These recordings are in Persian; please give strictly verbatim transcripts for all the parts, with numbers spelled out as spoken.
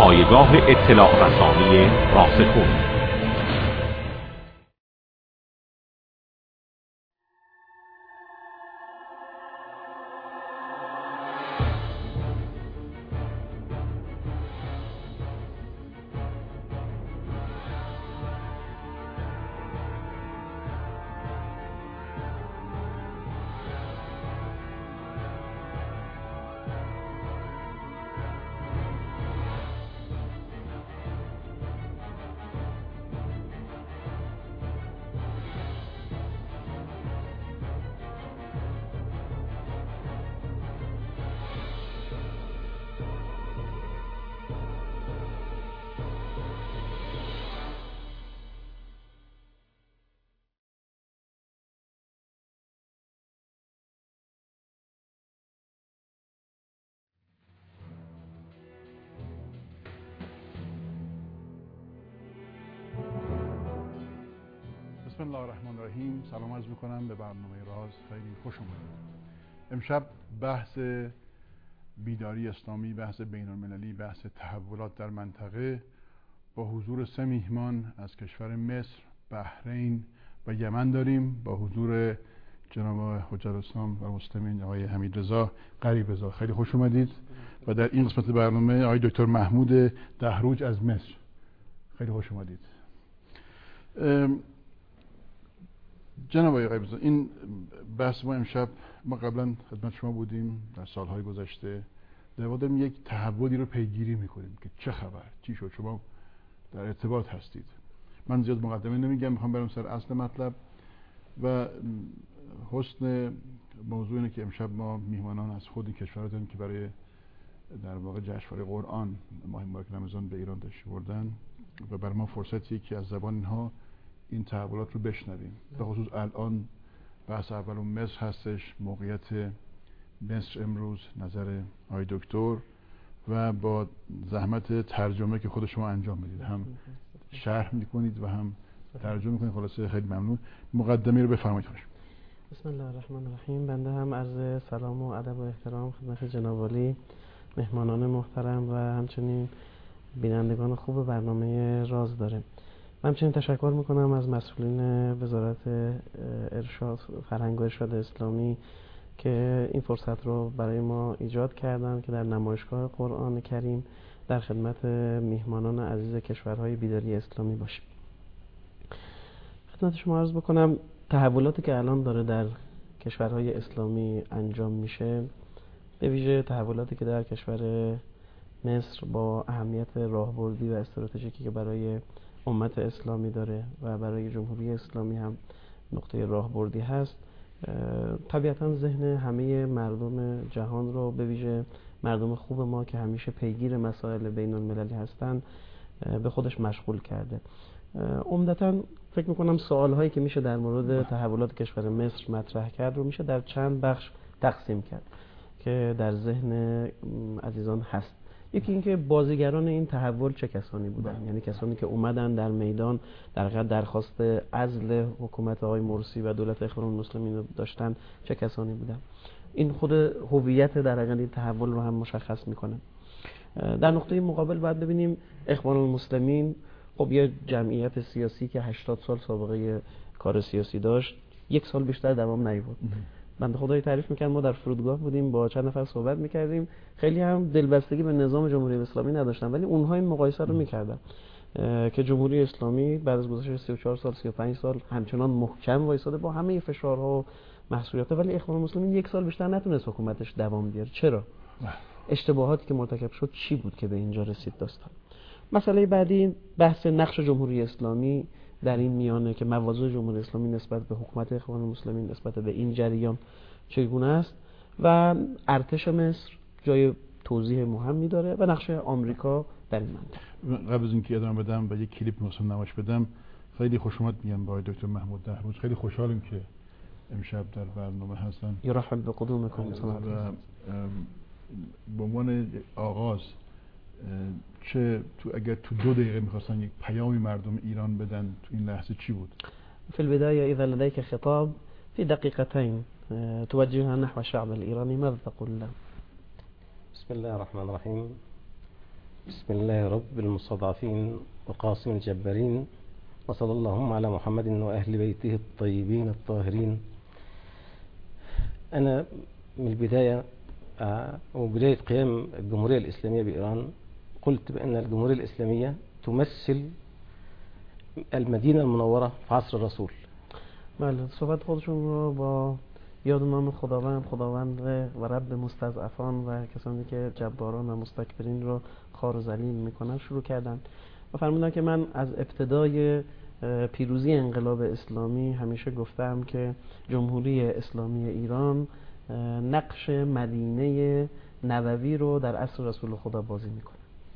پایگاه اطلاع رسانی راسخون. بسم الله الرحمن الرحیم. سلام عرض میکنم به برنامه راز. خیلی خوش اومدید. امشب بحث بیداری اسلامی، بحث بین المللی، بحث تحولات در منطقه با حضور سه میهمان از کشور مصر، بحرین و یمن داریم، با حضور جناب حجت الاسلام و مسلمین آقای حمید رضا قریب رضا. خیلی خوش اومدید. و در این قسمت برنامه آقای دکتر محمود دهروج از مصر. خیلی خوش اومدید. جناب آقای قریب رضا، این بحث ما امشب، ما قبلا خدمت شما بودیم در سالهای گذشته، در واقع داریم یک تحولی رو پیگیری میکنیم که چه خبر، چی شد. شما در ارتباط هستید. من زیاد مقدمه نمیگم، میخوام برم سر اصل مطلب. و حسن موضوع اینه که امشب ما میهمانان از خود این کشورها داریم که برای در واقع جشنواره قرآن ماه مبارک رمضان به ایران تشریف بردن و برای ما فرصتیه که از زبان اینها این تحولات رو بشنویم. به خصوص الان بحث اولون مصر هستش، موقعیت مصر امروز، نظر آقای دکتر و با زحمت ترجمه که خود شما انجام میدید، هم شرح میکنید و هم ترجمه میکنید. خلاصه خیلی ممنون. مقدمه رو بفرمایید. بسم الله الرحمن الرحیم. بنده هم عرض سلام و ادب و احترام خدمت جناب عالی، مهمانان محترم و همچنین بینندگان خوب برنامه راز داره. من همچنین تشکر میکنم از مسئولین وزارت ارشاد، فرهنگ و ارشاد اسلامی که این فرصت رو برای ما ایجاد کردن که در نمایشگاه قرآن کریم در خدمت میهمانان عزیز کشورهای بیداری اسلامی باشیم. خدمت شما عرض بکنم تحولاتی که الان داره در کشورهای اسلامی انجام میشه، به ویژه تحولاتی که در کشور مصر با اهمیت راهبردی و استراتژیکی که برای امت اسلامی داره و برای جمهوری اسلامی هم نقطه راهبردی هست، طبیعتا ذهن همه مردم جهان رو، به ویژه مردم خوب ما که همیشه پیگیر مسائل بین المللی هستن، به خودش مشغول کرده. عمدتاً فکر میکنم سوال هایی که میشه در مورد تحولات کشور مصر مطرح کرد رو میشه در چند بخش تقسیم کرد که در ذهن عزیزان هست. یکی اینکه بازیگران این تحول چه کسانی بودن، یعنی کسانی که اومدن در میدان در حقیقت درخواست عزل حکومت آقای مرسی و دولت اخوان المسلمین رو داشتن، چه کسانی بودن. این خود هویت در حقیقت این تحول رو هم مشخص میکنه. در نقطه مقابل باید ببینیم اخوان المسلمین خب یه جمعیت سیاسی که هشتاد سال سابقه کار سیاسی داشت، یک سال بیشتر دوام نیاورد. بنده خدای تعریف میکنم، ما در فرودگاه بودیم، با چند نفر صحبت میکردیم، خیلی هم دلبستگی به نظام جمهوری اسلامی نداشتن، ولی اونها این مقایسه رو میکردن که جمهوری اسلامی بعد از گذشت سی و چهار سال سی و پنج سال همچنان محکم وایساده با همه فشارها و محصولیت‌ها، ولی اخوان المسلمین یک سال بیشتر نتونست حکومتش دوام بیاره. چرا؟ اشتباهاتی که مرتکب شد چی بود که به اینجا رسید داستان؟ مسئله بعدی بحث نقش جمهوری اسلامی در این میانه که مواضع جمهوری اسلامی نسبت به حکومت اخوان المسلمین نسبت به این جریان چگونه است و ارتش مصر جای توضیح مهمی داره و نقش آمریکا در این منطقه. قبل از اینکه ادامه بدم و یک کلیپ مثلا نمایش بدم، خیلی خوش اومد میگم با دکتر محمود دهروج. خیلی خوشحالم که امشب در برنامه هستن. یرحب بقدومکم. و به عنوان آغاز چه تو اگر تو دو دقیقه میخواستن یک پیامی مردم ایران بدن تو این لحظه چی بود؟ في البداية إذا لديك خطاب في دقيقتين توجهها نحو الشعب الإيراني ماذا تقول له؟ بسم الله الرحمن الرحيم. بسم الله رب المستضعفين وقاسم الجبارين، وصلى اللهم على محمد وأهل بيته الطيبين الطاهرين. أنا من البداية وبداية قيام الجمهورية الإسلامية بإيران قلت بأن الجمهورية الإسلامية تمثل المدينة المنورة في عصر الرسول. بله، صحبت خودشون رو با یاد نام خداوند، خداوند و رب مستضعفان و کسانی که جباران و مستکبرین رو خار و ذلیل میکنن شروع کردن و فرمودن که من از ابتدای پیروزی انقلاب اسلامی همیشه گفتم که جمهوری اسلامی ایران نقش مدینه نبوی رو در عصر رسول خدا بازی میکنه.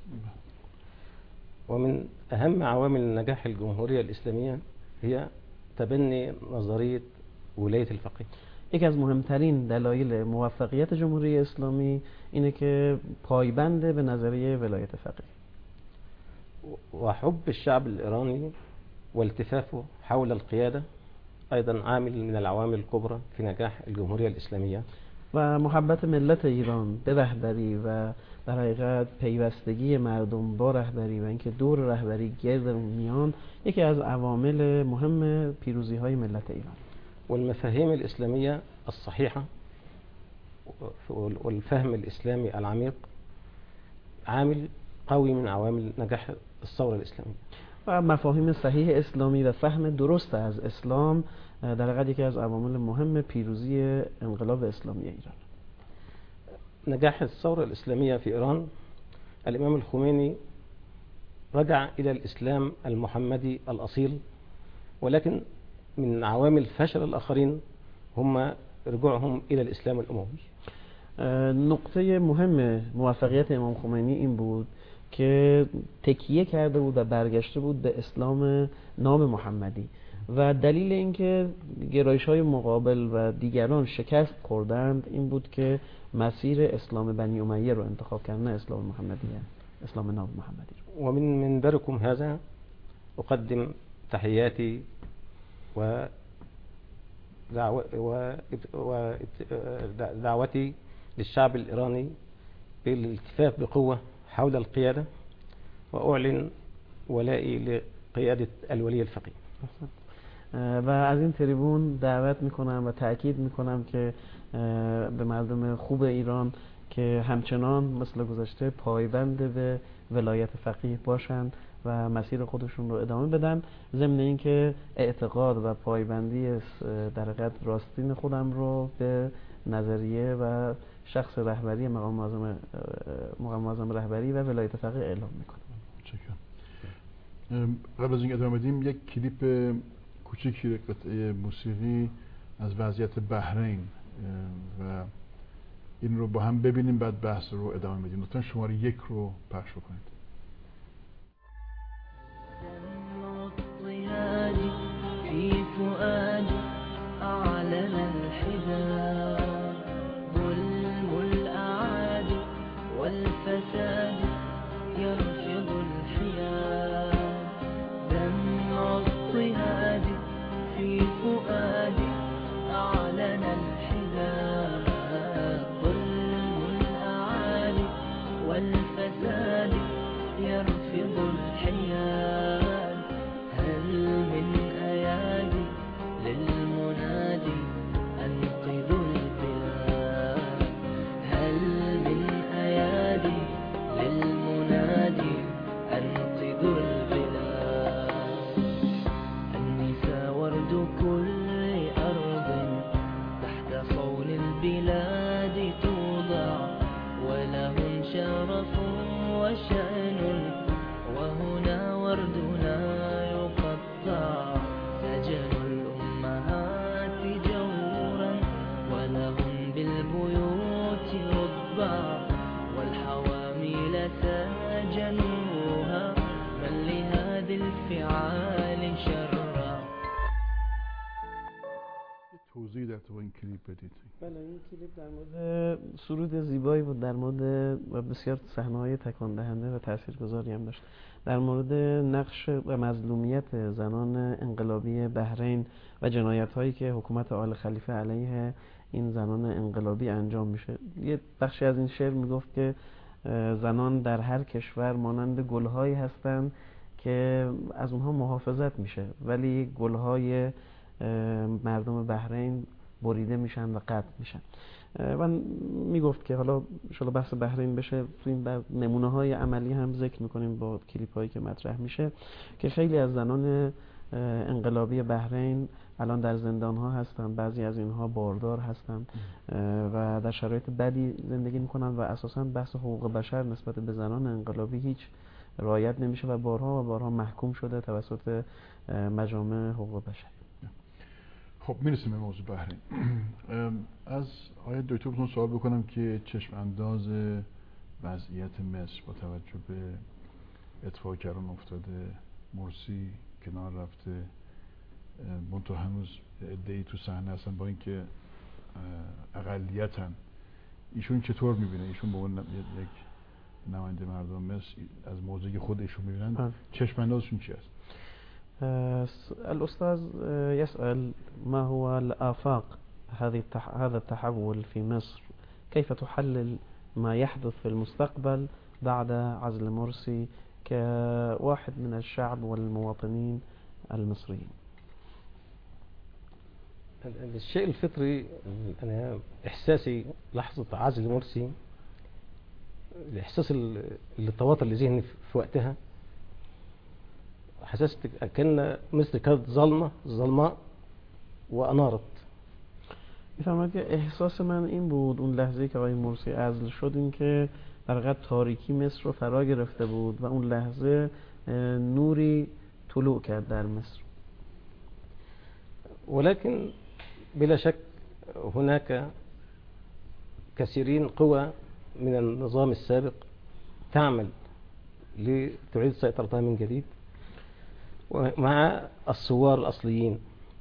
ومن أهم عوامل نجاح الجمهورية الإسلامية هي تبني نظرية ولاية الفقيه. یکی از مهمترین دلایل موفقیت جمهوری اسلامی اینه که پایبند به نظریه ولایت فقیه. وحب الشعب الإيراني والتفافه حول القيادة أيضا عامل من العوامل الكبرى في نجاح الجمهورية الإسلامية. و محبت ملت ایران به رهبری و در حقیقت پیوستگی مردم با رهبری و اینکه دور رهبری گرد اون میان یکی از عوامل مهم پیروزی های ملت ایران. والمفاهيم الإسلامية الصحيحة والفهم الإسلامي العميق عامل قوي من عوامل نجاح الثورة الإسلامية. و مفاهیم صحیح اسلامی و فهم درست از اسلام در حقیقت یکی از عوامل مهم پیروزی انقلاب اسلامی ایران. نجاح الثورة الإسلامية في إيران، الإمام الخميني رجع إلى الإسلام المحمدي الأصيل، ولكن من عوامل فشل الآخرين هم رجوعهم إلى الإسلام الأموي. نقطه مهم موفقیت امام خمینی این بود که تکیه کرده بود و برگشته بود به اسلام نام محمدی و دلیل اینکه گرایش‌های مقابل و دیگران شکست خوردند این بود که مسیر اسلام بنی امیه رو انتخاب کردن، اسلام محمدیه، اسلام نام محمدی رو. ومن منبركم هذا أقدم تحياتي و ودعوتي للشعب الإيراني بالالتفاف بقوة حول القيادة، وأعلن ولائي لقيادة الولي الفقيه. و از این تریبون دعوت میکنم و تأکید میکنم که به مردم خوب ایران که همچنان مثل گذشته پایبند به ولایت فقیه باشند و مسیر خودشون رو ادامه بدن، ضمن اینکه اعتقاد و پایبندی در حقیقت راستین خودم رو به نظریه و شخص رهبری مقام معظم مقام معظم رهبری و ولایت فقیه اعلام میکنم. قبل از این ادامه بدیم یک کلیپ کوچیکی قطعه موسیقی از وضعیت بحرین و این رو با هم ببینیم بعد بحث رو ادامه بدیم. لطفاً شماره یک رو پخش کنید. في فؤادي أعلن الحجاب ظلم الأعادي والفساد يرفض الحياد دمع اضطهاد في فؤادي أعلن الحجاب ظلم الأعادي والفساد يرفض الحياد هل من أيادي للمنادي أنقذ البلاد هل من أيادي للمنادي أنقذ البلاد النساء ورد كل أرض تحت صول البلاد توضع ولهم شرف وشأن وهنا وردنا يقطع سجن الأمهات جورا ولهم بالبيوت رضع والحوامل سجنوها من لهذه الفعال شرا. توضیح در تو این کلیپ بدید. بله، این کلیپ در مورد سرود زیبایی بود، در مورد و بسیار صحنه‌های تکان دهنده و تاثیرگذاری هم داشت در مورد نقش و مظلومیت زنان انقلابی بحرین و جنایت‌هایی که حکومت آل خلیفه علیه این زنان انقلابی انجام میشه. یه بخشی از این شعر میگفت که زنان در هر کشور مانند گلهایی هستند که از اونها محافظت میشه، ولی گلهای مردم بحرین بریده میشن و قطع میشن. من میگفت که حالا شاید بحث بحرین بشه، تو این نمونه های عملی هم ذکر میکنیم با کلیپ هایی که مطرح میشه که خیلی از زنان انقلابی بحرین الان در زندان ها هستن، بعضی از اینها باردار هستن و در شرایط بدی زندگی میکنن و اساسا بحث حقوق بشر نسبت به زنان انقلابی هیچ رعایت نمیشه و بارها و بارها محکوم شده توسط مجامع حقوق بشر. خب میرسیم به موضوع بحرین. از آقای دکتر بتون سوال بکنم که چشم انداز وضعیت مصر با توجه به اتفاقی که الان افتاده، مرسی کنار رفته، منتها هنوز عده‌ای تو صحنه هستن با اینکه اقلیتن، ایشون چطور میبینه؟ ایشون به عنوان یک نماینده مردم مصر از موضوعی خود ایشون میبینن چشم اندازشون چی است؟ الأستاذ يسأل ما هو الآفاق هذه هذا التحول في مصر، كيف تحلل ما يحدث في المستقبل بعد عزل مرسي كواحد من الشعب والمواطنين المصريين؟ الشيء الفطري، أنا إحساسي لحظة عزل مرسي، الإحساس اللي تواطر لذهني في وقتها، حسست كأن مصر كانت ظلمة ظلماء وأنارت. میفهمم که احساس من این بود اون لحظه که آقای مرسی عزل شد، این که در حقیقت تاریکی مصر رو فرا گرفته بود و اون لحظه نوری طلوع کرد در مصر. ولكن بلا شك هناك كثيرين قوى من النظام السابق تعمل لتعيد سيطرتها من جديد مع الثوار الأصليين،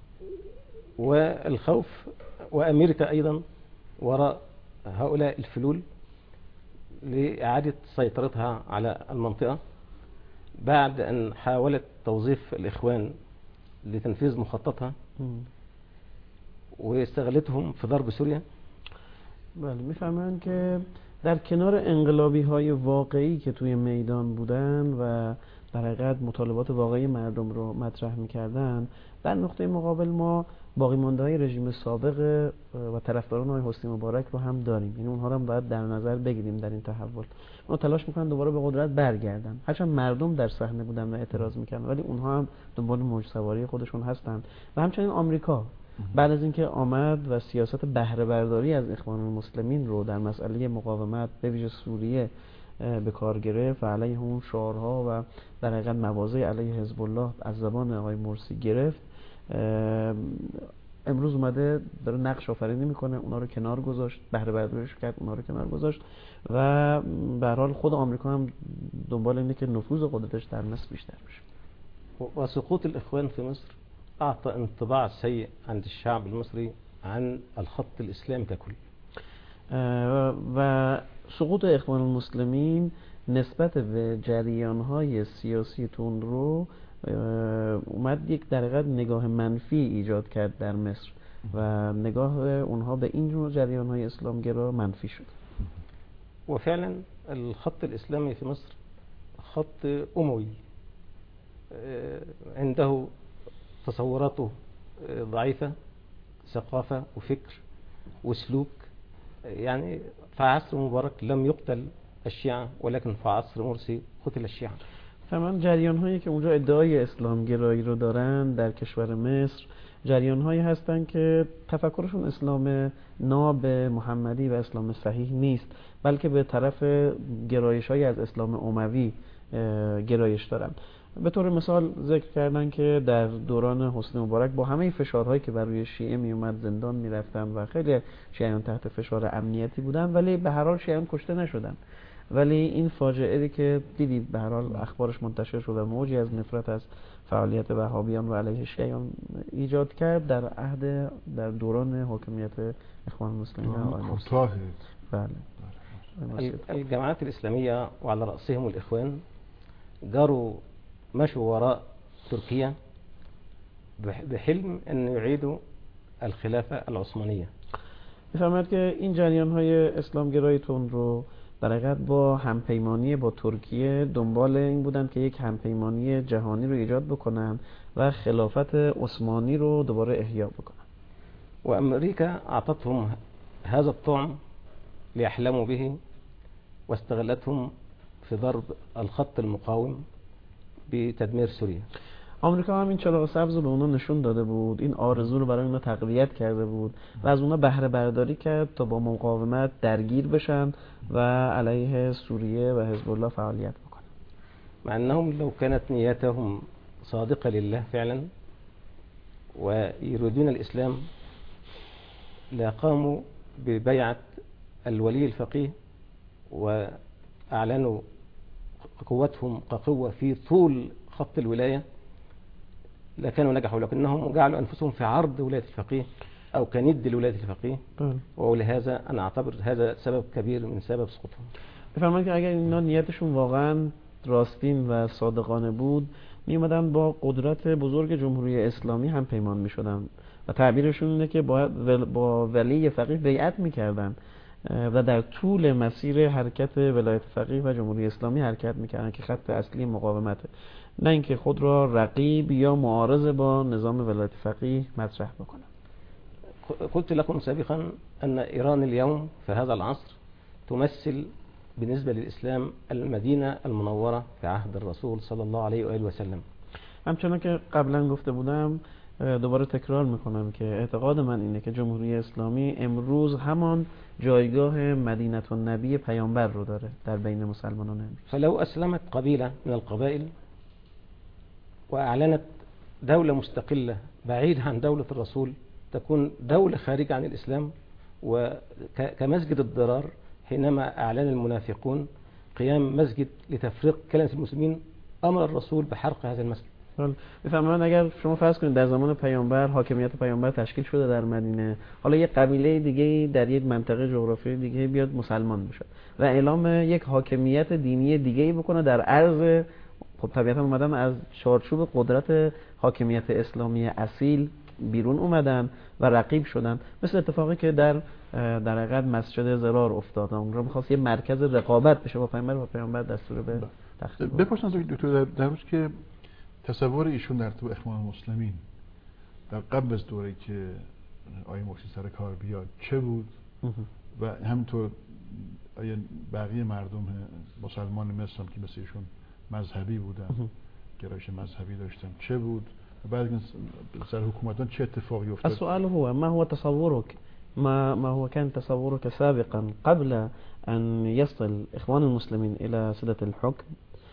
والخوف وأمريكا أيضا وراء هؤلاء الفلول لإعادة سيطرتها على المنطقة بعد أن حاولت توظيف الإخوان لتنفيذ مخططها واستغلتهم في ضرب سوريا. بله، میفهمن که در کنار انقلابی های واقعی که توی میدان بودن و در حقیقت مطالبات واقعی مردم رو مطرح میکردن، در نقطه مقابل ما باقی مانده های رژیم سابق و طرفداران آقای حسنی مبارک رو هم داریم. یعنی اونها رو هم باید در نظر بگیریم در این تحول. اونها تلاش میکنن دوباره به قدرت برگردن، هرچند مردم در صحنه بودن و اعتراض میکردن، ولی اونها هم دنبال موج سواری خودشون هستن. و همچنین آمریکا بعد از اینکه آمد و سیاست بهره برداری از اخوان المسلمین رو در مسئله مقاومت به ویژه سوریه به کار گرفت و علیه اون شعارها و در حقیقت مواضع علیه حزب الله از زبان آقای مرسی گرفت، امروز اومده داره نقش آفرینی میکنه، اونا رو کنار گذاشت، بهره برداریش کرد، اونا رو کنار گذاشت و به هر حال خود آمریکا هم دنبال اینه که نفوذ قدرتش در مصر بیشتر بشه. و سقوط الاخوان في مصر اعطى انطباع سيء عند الشعب المصري عن الخط الاسلامي ككل. و سقوط اخوان المسلمین نسبت به جریان‌های سیاسی تون رو اومد یک در حقیقت نگاه منفی ایجاد کرد در مصر و نگاه اونها به این جور جریان‌های اسلامگرا منفی شد. وفعلا الخط الإسلامي في مصر خط أموي عنده تصوراته ضعيفة، ثقافة وفكر وسلوك. يعني في عصر مبارك لم يقتل الشيعة، ولكن في عصر مرسي قتل الشيعة. تمام جریان هایی که اونجا ادعای اسلام گرایی رو دارن در کشور مصر جریان هایی هستن که تفکرشون اسلام ناب محمدی و اسلام صحیح نیست، بلکه به طرف گرایش های از اسلام اموی گرایش دارن. به طور مثال ذکر کردن که در دوران حسنی مبارک با همه فشارهایی که بر روی شیعه می اومد زندان می رفتن و خیلی شیعیان تحت فشار امنیتی بودن، ولی به هر حال شیعیان کشته نشدن. ولی این فاجعه‌ای که دیدید به هر حال اخبارش منتشر شد و موجی از نفرت از فعالیت وهابیان و علیه شیعیان ایجاد کرد در عهد در دوران حاکمیت اخوان المسلمین. بله. الجماعات الإسلامية وعلى رأسهم الإخوان جروا مشوا وراء تركيا بحلم أن يعيدوا الخلافة العثمانية. می‌فهمد که این جریان‌های اسلامگرایی تون رو در حقیقت با همپیمانی با ترکیه دنبال این بودن که یک همپیمانی جهانی رو ایجاد بکنن و خلافت عثمانی رو دوباره احیا بکنن. وأمريكا أعطتهم هذا الطعم ليحلموا به واستغلتهم في ضرب الخط المقاوم بتدمير سوريا. آمریکا هم این چراغ سبز رو به اونا نشون داده بود، این آرزو رو برای اونا تقویت کرده بود و از اونا بهره برداری کرد تا با مقاومت درگیر بشن و علیه سوریه و حزب الله فعالیت بکنن. مع أنهم لو كانت نياتهم صادقة لله فعلا ويريدون الإسلام لقاموا ببيعة الولي الفقيه وأعلنوا قوتهم كقوة في طول خط الولاية لكانوا نجحوا، لكنهم جعلوا أنفسهم في عرض ولاية الفقيه أو كند لولاية الفقيه، ولهذا أنا أعتبر هذا سبب كبير من سبب سقوطهم. بفرمایید که اگر اینا نیتشون واقعا راستین و صادقانه بود، می اومدن با قدرت بزرگ جمهوری اسلامی هم پیمان می شدن و تعبیرشون اینه که باید با ولی فقیه بیعت می کردن و در طول مسیر حرکت ولایت فقیه و جمهوری اسلامی حرکت می کردن که خط اصلی مقاومته، نه اینکه خود را رقیب یا معارض با نظام ولایت فقیه مطرح بکنن. قلت لكم سابقا أن إيران اليوم في هذا العصر تمثل بالنسبة للإسلام المدينة المنورة في عهد الرسول صلى الله عليه وآله وسلم. همچنان که قبلا گفته بودم دوباره تکرار میکنم که اعتقاد من اینه که جمهوری اسلامی امروز همان جایگاه مدینه النبی پیامبر رو داره در بین مسلمانان امروز. فلو أسلمت قبيلة من القبائل وأعلنت دولة مستقلة بعيدة عن دولة الرسول تكون دولة خارجة عن الإسلام، وكمسجد الضرار حينما أعلن المنافقون قيام مسجد لتفريق كلمة المسلمين أمر الرسول بحرق هذا المسجد. بفرمایید اگر شما فرض کنید در زمان پیامبر حاکمیت پیامبر تشکیل شده در مدینه، حالا یک قبیله دیگه در یک منطقه جغرافیایی دیگه بیاد مسلمان بشه و اعلام یک حاکمیت دینی دیگه بکنه در عرض، خب طبیعتا اومدن از چارچوب قدرت حاکمیت اسلامی اصیل بیرون اومدن و رقیب شدن، مثل اتفاقی که در در حقیقت مسجد ضرار افتاد. اونجا می‌خواست یه مرکز رقابت بشه با پیامبر و پیامبر دستور به تخریب. بپرسن دکتر در روز که تصور ایشون در تو اخوان المسلمین در قبل از دوره که آیه مرسی سر کار بیاد چه بود و همینطور آیا بقیه مردم مسلمان مصر که مثل ایشون مذهبی بودن، گرایش مذهبی داشتن چه بود؟ بعد سر حکومتان چه اتفاقی افتاد؟ السؤال هو ما هو تصورك ما ما هو كان تصورك سابقا قبل أن يصل إخوان المسلمين إلى سدة الحكم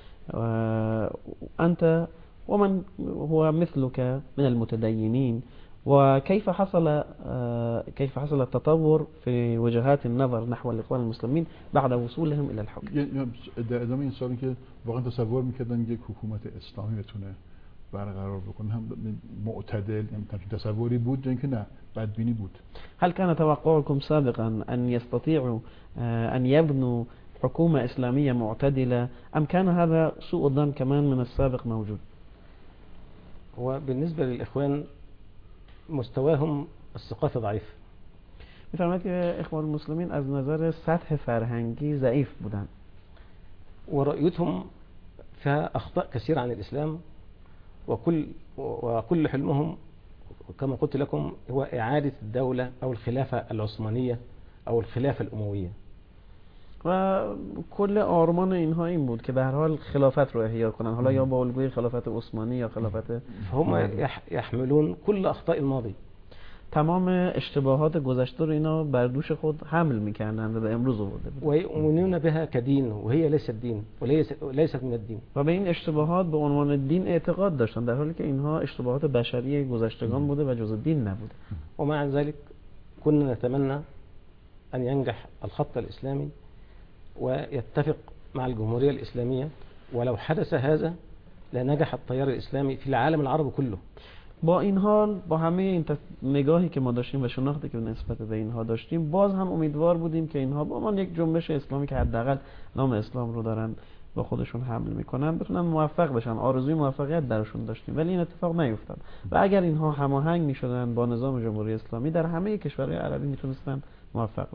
أنت ومن هو مثلك من المتدينين، وكيف حصل كيف حصل التطور في وجهات النظر نحو الإخوان المسلمين بعد وصولهم إلى الحكم؟ در ادامه این سوالی که واقعا تصور می‌کردن یک حکومت اسلامی بتونه برقرار بکنه هم معتدل، یعنی تصوری بود یا اینکه نه بدبینی بود؟ هل كان توقعكم سابقا أن يستطيعوا أن يبنوا حكومة إسلامية معتدلة أم كان هذا سوء الظن كمان من السابق موجود؟ وبالنسبة للإخوان مستواهم الثقافي ضعيف. می‌فرماید که اخوان المسلمین از نظر سطح فرهنگی ضعیف بودن ورؤيتهم فيها أخطاء كثيرة عن الإسلام، وكل وكل حلمهم كما قلت لكم هو إعادة الدولة أو الخلافة العثمانية أو الخلافة الأموية. و کل آرمان اینها این بود که به هر حال خلافت رو احیا کنن، حالا یا با الگوی خلافت عثمانی یا خلافت. هم يحملون كل أخطاء الماضي. تمام اشتباهات گذشته رو اینا بر دوش خود حمل می‌کردند و به امروز آورده بود. و یؤمنون بها كدين وهي ليست دين وليست من الدين. و به این اشتباهات به عنوان دین اعتقاد داشتن در حالی که اینها اشتباهات بشری گذشتگان بوده و جزء دین نبوده. و مع ذلك كنا نتمنى أن ينجح الخط الإسلامي ويتفق مع الجمهورية الإسلامية، ولو حدث هذا لنجح التيار الإسلامي في العالم العربي كله. با این حال با همه این نگاهی که ما داشتیم و شناختی که نسبت به اینها داشتیم، باز هم امیدوار بودیم که اینها با من یک جنبش اسلامی که حداقل نام اسلام رو دارن با خودشون حمل میکنن بتونن موفق بشن. آرزوی موفقیت درشون داشتیم ولی این اتفاق نیفتاد و اگر اینها هماهنگ میشدن با نظام جمهوری اسلامی در همه کشورهای عربی میتونستن موفق بشن.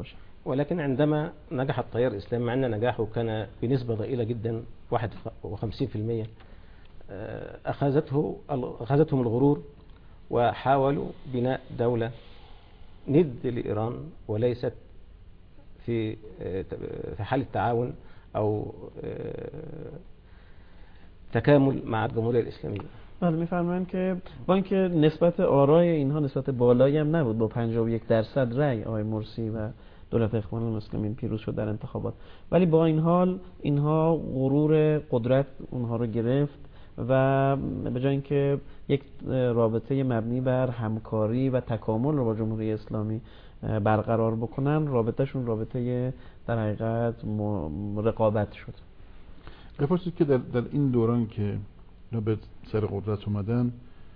ولكن عندما نجح التيار الإسلامي، مع أن نجاحه كان بنسبة ضئيلة جدا واحد وخمسين بالمئة، أخذته أخذتهم الغرور وحاولوا بناء دولة ند لإيران، وليست في في حالة تعاون أو تکامل مع الجمهوریه الاسلامی. بله میفرمایند که با اینکه نسبت آرای اینها نسبت بالایی هم نبود، با پنجاه و یک درصد رأی آقای مرسی و دولت اخوان المسلمین پیروز شد در انتخابات، ولی با این حال اینها غرور قدرت اونها رو گرفت و به جای اینکه یک رابطه مبنی بر همکاری و تکامل رو با جمهوری اسلامی برقرار بکنن، رابطهشون رابطه در حقیقت رقابت شد. بپرسید که در, در این دوران که به سر قدرت اومدن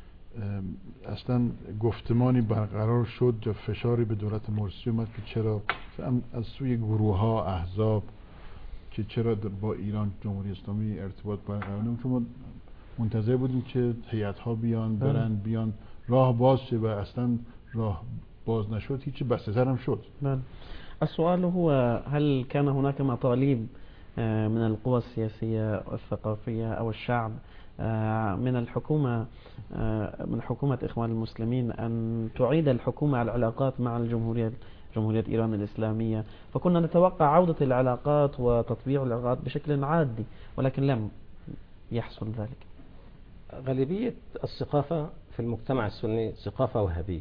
اصلا گفتمانی برقرار شد یا فشاری به دولت مرسی اومد که چرا از سوی گروه ها احزاب که چرا با ایران جمهوری اسلامی ارتباط برقرار نمی‌کنه؟ چون ما منتظر بودیم که هیئت ها بیان برن بیان راه باز شه و اصلا راه باز نشد، هیچ بسته تر هم شد. بله. السؤال هو هل كان هناك مطالب من القوى السياسية والثقافية أو الشعب من الحكومة من حكومة إخوان المسلمين أن تعيد الحكومة على العلاقات مع الجمهورية جمهورية إيران الإسلامية، فكنا نتوقع عودة العلاقات وتطبيع العلاقات بشكل عادي، ولكن لم يحصل ذلك. غالبية الثقافة في المجتمع السني ثقافة وهابية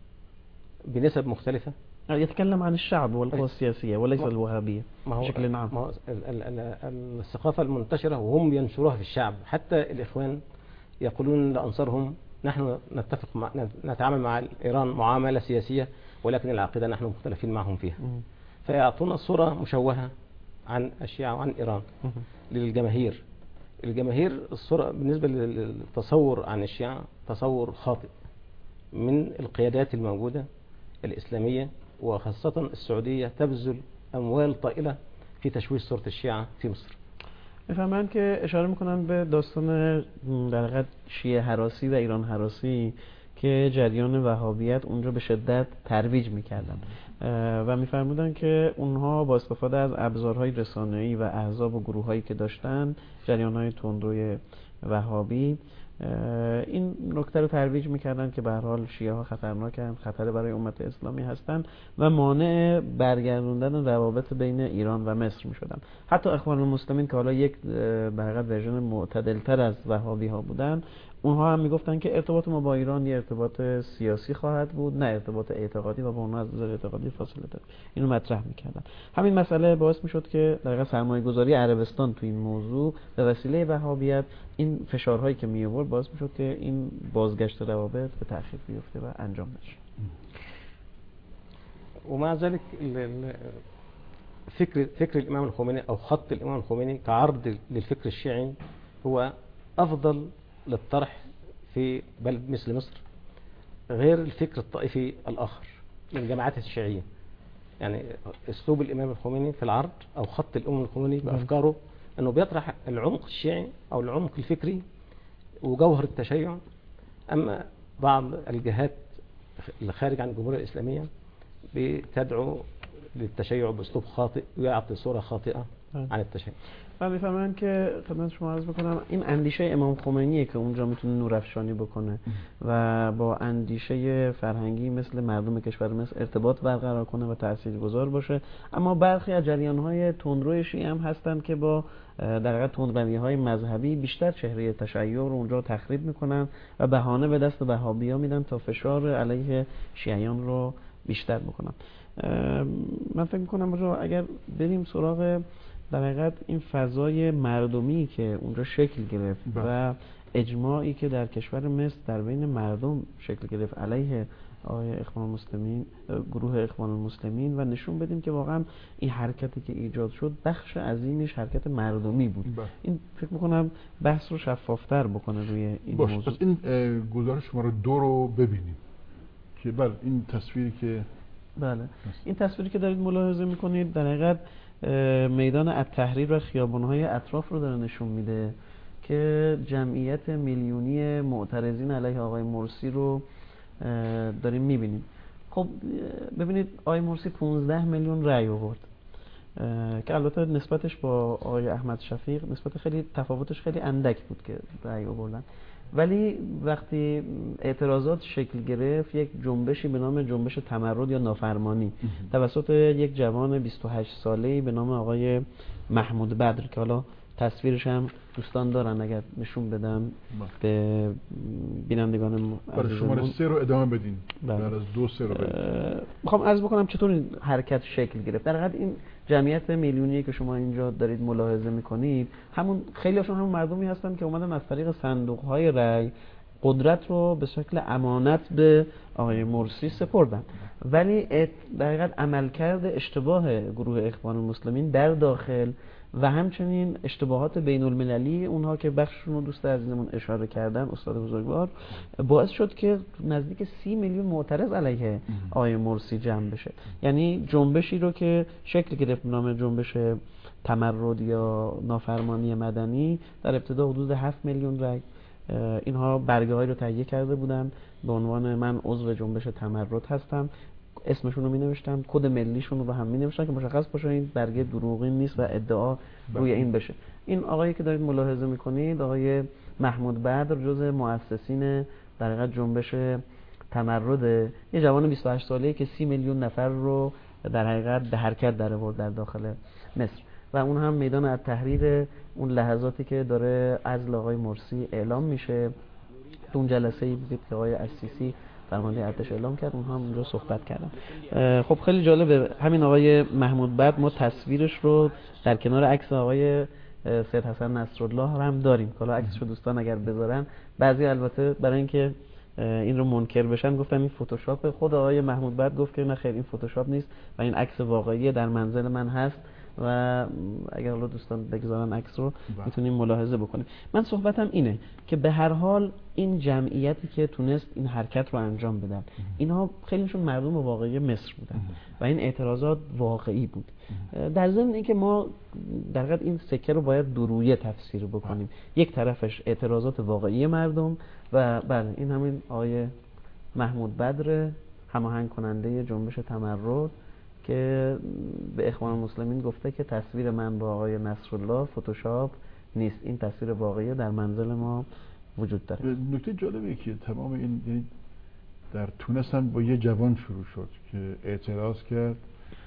بنسب مختلفة. يتكلم عن الشعب والقوى السياسية وليس الوهابية بشكل عام. ما هو الثقافة المنتشرة وهم ينشروها في الشعب، حتى الإخوان يقولون لأنصارهم نحن نتفق مع نتعامل مع إيران معاملة سياسية، ولكن العقيدة نحن مختلفين معهم فيها. فيعطونا صورة مشوهة عن الشيعة وعن إيران للجماهير. الجماهير الصورة بالنسبة للتصور عن الشيعة تصور خاطئ من القيادات الموجودة الإسلامية، وخاصة السعودية تبذل أموال طائلة في تشويه صورة الشيعة في مصر. میفهمند که اشاره میکنن به داستان در حقیقت شیعه هراسی و ایران هراسی که جریان وهابیت اونجا به شدت ترویج میکردن و میفرمودن که اونها با استفاده از ابزارهای رسانه‌ای و احزاب و گروه‌هایی که داشتن، جریان‌های تندروی وهابی، این نکته رو ترویج میکردن که به هر حال شیعه ها خطرناکن، خطر برای امت اسلامی هستن و مانع برگردوندن روابط بین ایران و مصر میشدن. حتی اخوان المسلمین که حالا یک به حقیقت ورژن معتدلتر از وهابی ها بودن، اونها هم میگفتن که ارتباط ما با ایران یه ارتباط سیاسی خواهد بود، نه ارتباط اعتقادی، و با اونها از نظر اعتقادی فاصله داره. اینو مطرح میکردن. همین مسئله باعث میشد که در واقع سرمایه‌گذاری عربستان تو این موضوع به وسیله وهابیت، این فشارهایی که می آورد باعث میشد که این بازگشت روابط به تأخیر بیفته و انجام نشه. ومع ذلك فكر فكر الإمام الخميني أو خط الإمام الخميني كعرض للفكر الشيعي هو أفضل للطرح في بلد مثل مصر غير الفكر الطائفي الآخر من الجماعات الشيعية. يعني أسلوب الإمام الخميني في العرض أو خط الإمام الخميني بأفكاره أنه بيطرح العمق الشيعي أو العمق الفكري وجوهر التشيع، أما بعض الجهات اللي خارج عن الجمهورية الإسلامية بتدعو للتشيع بأسلوب خاطئ ويعطي صورة خاطئة عن التشيع. من میفهمم که خدمت شما عرض بکنم این اندیشه امام خمینیه که اونجا میتونه نورافشانی بکنه و با اندیشه فرهنگی مثل مردم کشور مصر ارتباط برقرار کنه و تاثیرگذار باشه. اما برخی از جریان‌های تندروی شیعه هم هستند که با در واقع تندروی‌های مذهبی بیشتر چهره تشیع رو اونجا تخریب میکنن و بهانه به دست وهابی‌ها میدن تا فشار علیه شیعیان رو بیشتر بکنن. من فکر میکنم اگر بریم سراغ در حقیقت این فضای مردمی که اونجا شکل گرفت و اجماعی که در کشور مصر در بین مردم شکل گرفت علیه آقای اخوان المسلمین، گروه اخوان المسلمین، و نشون بدیم که واقعا این حرکتی که ایجاد شد بخش عظیمش حرکت مردمی بود. بله. این فکر میکنم بحث رو شفافتر بکنه روی این باش. موضوع. پس این گزارش شماره دو رو ببینیم که بله این تصویری که بله این تصویری که دارید ملاحظه میکنید در حقیقت میدان التحریر و خیابان‌های اطراف رو داره نشون میده که جمعیت میلیونی معترضین علیه آقای مرسی رو داریم میبینیم. خب ببینید آقای مرسی پانزده میلیون رأی آورد که البته نسبتش با آقای احمد شفیق نسبت خیلی تفاوتش خیلی اندک بود که رأی آوردن، ولی وقتی اعتراضات شکل گرفت یک جنبشی به نام جنبش تمرد یا نافرمانی توسط یک جوان بیست و هشت ساله‌ای به نام آقای محمود بدر که حالا تصویرش هم دوستان دارن اگر نشون بدم به بینندگان برای شماره سه رو ادامه بدین. بعد از دو سه رو بدین. میخوام عرض بکنم چطور این حرکت شکل گرفت. در حقیقت این جمعیت میلیونی که شما اینجا دارید ملاحظه میکنید همون خیلی هاشون همون مردمی هستن که اومدن از طریق صندوق های رای قدرت رو به شکل امانت به آقای مرسی سپردن، ولی در حقیقت عملکرد اشتباه گروه اخوان المسلمین در داخل و همچنین اشتباهات بین المللی اونها که بخششون رو دوست عزیزمون اشاره کردن استاد بزرگوار باعث شد که نزدیک سی میلیون معترض علیه آقای مرسی جمع بشه. یعنی جنبشی رو که شکل گرفت به نام جنبش تمرد یا نافرمانی مدنی در ابتدا حدود هفت میلیون رای اینها برگه هایی رو تهیه کرده بودن به عنوان من عضو جنبش تمرد هستم، اسمشون رو می نوشتن، کد ملیشون رو هم می نوشتن که مشخص باشه این برگه دروغین نیست و ادعا روی این بشه. این آقایی که دارید ملاحظه میکنید آقای محمود بدر جزء مؤسسین در حقیقت جنبش تمرد، یه جوان بیست و هشت ساله‌ای که سی میلیون نفر رو در حقیقت به حرکت در آورد در داخل مصر و اون هم میدان التحریر اون لحظاتی که داره عزل آقای مرسی اعلام میشه تو اون جلسه‌ای بود که آقای السیسی فرمانده ارتش اعلام کرد اونها هم اونجا صحبت کردن. خب خیلی جالبه همین آقای محمود بدر ما تصویرش رو در کنار عکس آقای سید حسن نصرالله هم داریم که حالا عکسش رو دوستان اگر بذارن، بعضی البته برای اینکه این رو منکر بشن گفتن این فتوشاپ، خود آقای محمود بدر گفت که نه خیر این فتوشاپ نیست و این عکس واقعی در منزل من هست و اگر حالا دوستان بگذارن عکس رو میتونیم ملاحظه بکنیم. من صحبتم اینه که به هر حال این جمعیتی که تونست این حرکت رو انجام بدن اینها خیلیشون مردم واقعی مصر بودن و این اعتراضات واقعی بود. در ضمن اینکه ما در حقیقت این سکه رو باید دورویه تفسیر بکنیم، یک طرفش اعتراضات واقعی مردم و بله این همین آقای محمود بدر هماهنگ کننده جنبش تمرد که به اخوان المسلمین گفته که تصویر من با آقای نصرالله فتوشاپ نیست، این تصویر واقعی در منزل ما وجود داره. نکته جالبه که تمام این یعنی در تونس هم با یه جوان شروع شد که اعتراض کرد،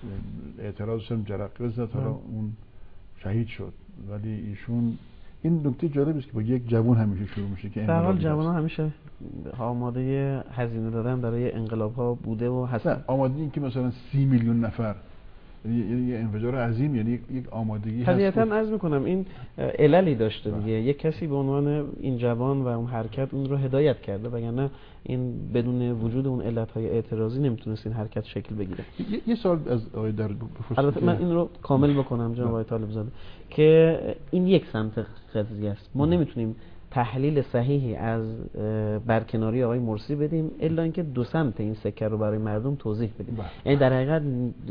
اعتراضش هم جرقه زد، حالا اون شهید شد، ولی ایشون این نکته جالبه که با یک جوان همیشه شروع میشه که در حال جوان‌ها همیشه آماده هزینه دادن برای انقلاب‌ها بوده و هستن. آماده این که مثلا سی میلیون نفر یعنی یه انفجار عظیم، یعنی یک آمادگی هست. طبیعتاً عرض می‌کنم این عللی داشته دیگه، یک کسی به عنوان این جوان و اون حرکت اون رو هدایت کرده، وگرنه این بدون وجود اون علت‌های اعتراضی نمیتونست این حرکت شکل بگیره. یه سال از آقای در البته من این رو کامل بکنم جناب آقای طالب زاده که این یک سمت قضیه است. ما نمیتونیم تحلیل صحیحی از برکناری آقای مرسی بدیم الا اینکه دو سمت این سکه رو برای مردم توضیح بدیم. یعنی در حقیقت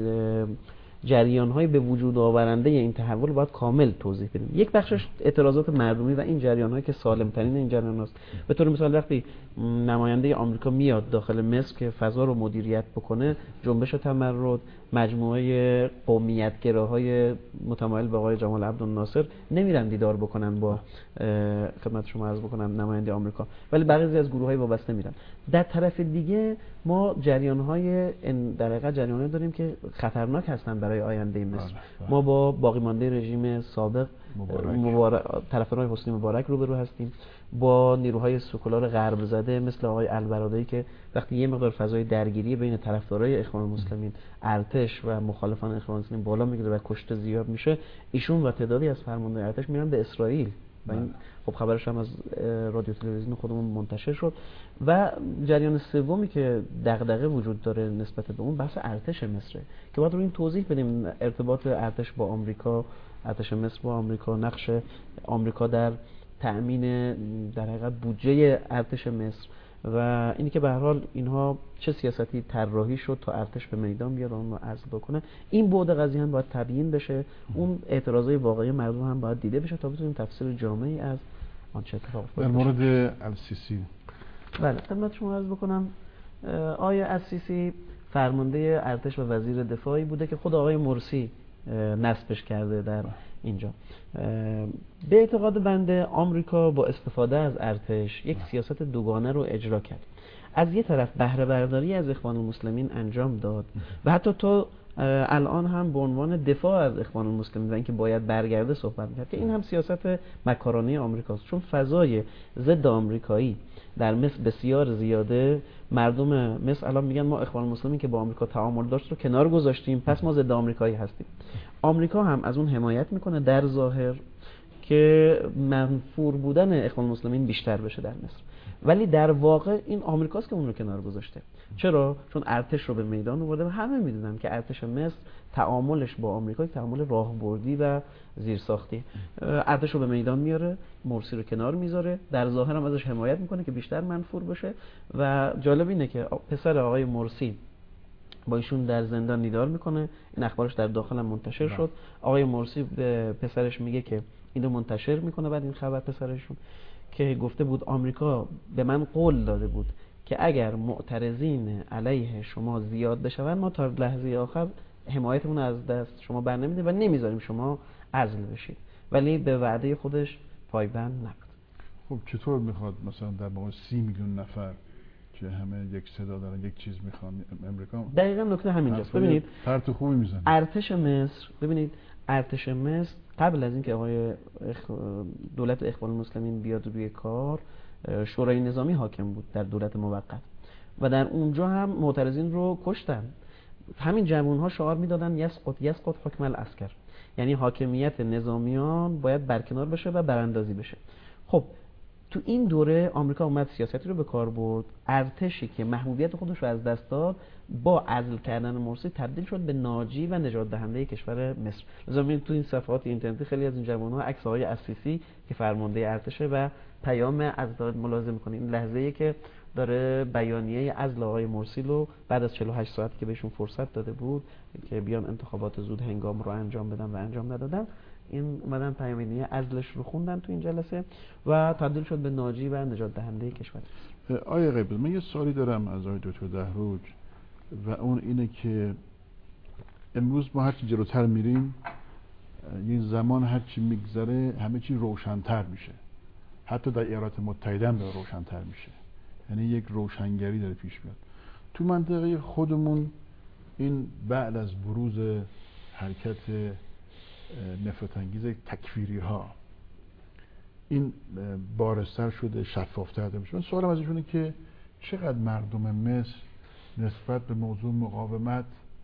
جریان‌های به وجود آورنده این تحول باید کامل توضیح بدیم. یک بخشش اعتراضات مردمی و این جریان‌هایی که سالم‌ترین این جریان‌هاست. به طور مثال وقتی نماینده آمریکا میاد داخل مصر که فضا رو مدیریت بکنه، جنبش تمرد، مجموعه قومیت‌گراهای متمایل به آقای جمال عبدالناصر نمیرن دیدار بکنن با خدمت شما عرض بکنم نماینده آمریکا، ولی بعضی از گروه‌های وابسته میرن. در طرف دیگه ما جریان‌های در حقیقت جریان‌هایی داریم که خطرناک هستن برای آینده مصر. ما با باقی مانده رژیم سابق مبارک طرفدارای حسنی مبارک روبرو هستیم، با نیروهای سکولار غرب زده مثل آقای البرادعی که وقتی یه مقدار فضای درگیری بین طرفدارای اخوان المسلمین، ارتش و مخالفان اخوان المسلمین بالا میگیره و کشته زیاد میشه، ایشون و تعدادی از فرماندهان ارتش میرن به اسرائیل و این خب خبرش هم از رادیو تلویزیون خودمون منتشر شد. و جریان سومی که دغدغه وجود داره نسبت به اون بحث ارتش مصر که باید رو این توضیح بدیم ارتباط ارتش با آمریکا، ارتش مصر با آمریکا، نقش آمریکا در تأمین در حقیقت بودجه ارتش مصر و اینی که به هر حال اینها چه سیاستی طراحی شد تا ارتش به میدان بیاد اون رو عزل بکنه. این بعد قضیه هم باید تبیین بشه، اون اعتراضای واقعی مردم هم باید دیده بشه تا بتونیم تفسیر جامعی از آنچه اتفاق افتاده. در مورد السیسی بله خدمت شما عرض بکنم آیا السیسی فرمانده ارتش و وزیر دفاعی بوده که خود آقای مرسی نصبش کرده در اینجا. به اعتقاد بنده آمریکا با استفاده از ارتش یک سیاست دوگانه رو اجرا کرد. از یه طرف بهره برداری از اخوان المسلمین انجام داد و حتی تو الان هم به عنوان دفاع از اخوان المسلمین و اینکه باید برگرده صحبت می‌کرد که این هم سیاست مکارانه آمریکاست، چون فضای ضد آمریکایی در مصر بسیار زیاده. مردم مصر الان میگن ما اخوان المسلمین که با آمریکا تعامل داشت رو کنار گذاشتیم، پس ما ضد آمریکایی هستیم. آمریکا هم از اون حمایت میکنه در ظاهر که منفور بودن اخوان المسلمین بیشتر بشه در مصر، ولی در واقع این آمریکاست که اون رو کنار گذاشته. چرا؟ چون ارتش رو به میدان آورده و همه میدونن که ارتش مصر تعاملش با آمریکا تعامل راهبردی و زیرساختی. ارتش رو به میدان میاره، مرسی رو کنار میذاره، در ظاهر هم ازش حمایت میکنه که بیشتر منفور بشه. و جالب اینه که پسر آقای مرسی با ایشون در زندان دیدار میکنه، این اخبارش در داخل هم منتشر شد. آقای مرسی به پسرش میگه که اینو منتشر میکنه بعد این خبر پسرشون که گفته بود آمریکا به من قول داده بود که اگر معترضین علیه شما زیاد بشون ما تا لحظه آخر حمایتمون از دست شما بر نمیده و نمیذاریم شما عزل بشید، ولی به وعده خودش پایبند نبود. خب چطور میخواد مثلا در مقابل سی میلیون نفر که همه یک صدا دارن یک چیز میخوان امریکا؟ دقیقاً نکته همینجاست. ببینید طرح خوبی میزنه ارتش مصر، ببینید ارتش مصر قبل از اینکه آقای دولت اخوان المسلمین بیاد روی کار شورای نظامی حاکم بود در دولت موقت و در اونجا هم معترضین رو کشتن. همین جوان‌ها شعار میدادن یسقط یسقط حکم العسکر، یعنی حاکمیت نظامیان باید برکنار بشه و براندازی بشه. خب تو این دوره آمریکا اومد سیاستی رو به کار برد، ارتشی که محبوبیت خودش رو از دست داد با عزل کردن مرسی تبدیل شد به ناجی و نجات دهنده کشور مصر. لذا می‌بینید تو این صفحات اینترنتی خیلی از این جوان‌ها عکس آقای السیسی که فرمانده ارتشه و پیام عزل ملاحظه می‌کنید. این لحظه‌ای که داره بیانیه عزل آقای مرسی رو بعد از چهل و هشت ساعتی که بهشون فرصت داده بود که بیان انتخابات زود هنگام رو انجام بدن و انجام ندادن، این اومدن پیام‌نامه عزلش رو خوندن تو این جلسه و تبدیل شد به ناجی و نجات دهنده کشور. آقای قیبل، من یه سوالی دارم از آقای دکتر دهروج و اون اینه که امروز ما هرچی جلوتر میریم این زمان هرچی میگذره همه چی روشن‌تر میشه، حتی در ایالات متحده هم روشن‌تر میشه، یعنی یک روشنگری داره پیش میاد. تو منطقه خودمون این بعد از بروز حرکت نفرت انگیز تکفیری ها این بارستر شده، شفافتر میشه. من سوالم از ایشونه که چقدر مردم مصر نسبت به موضوع مقاومت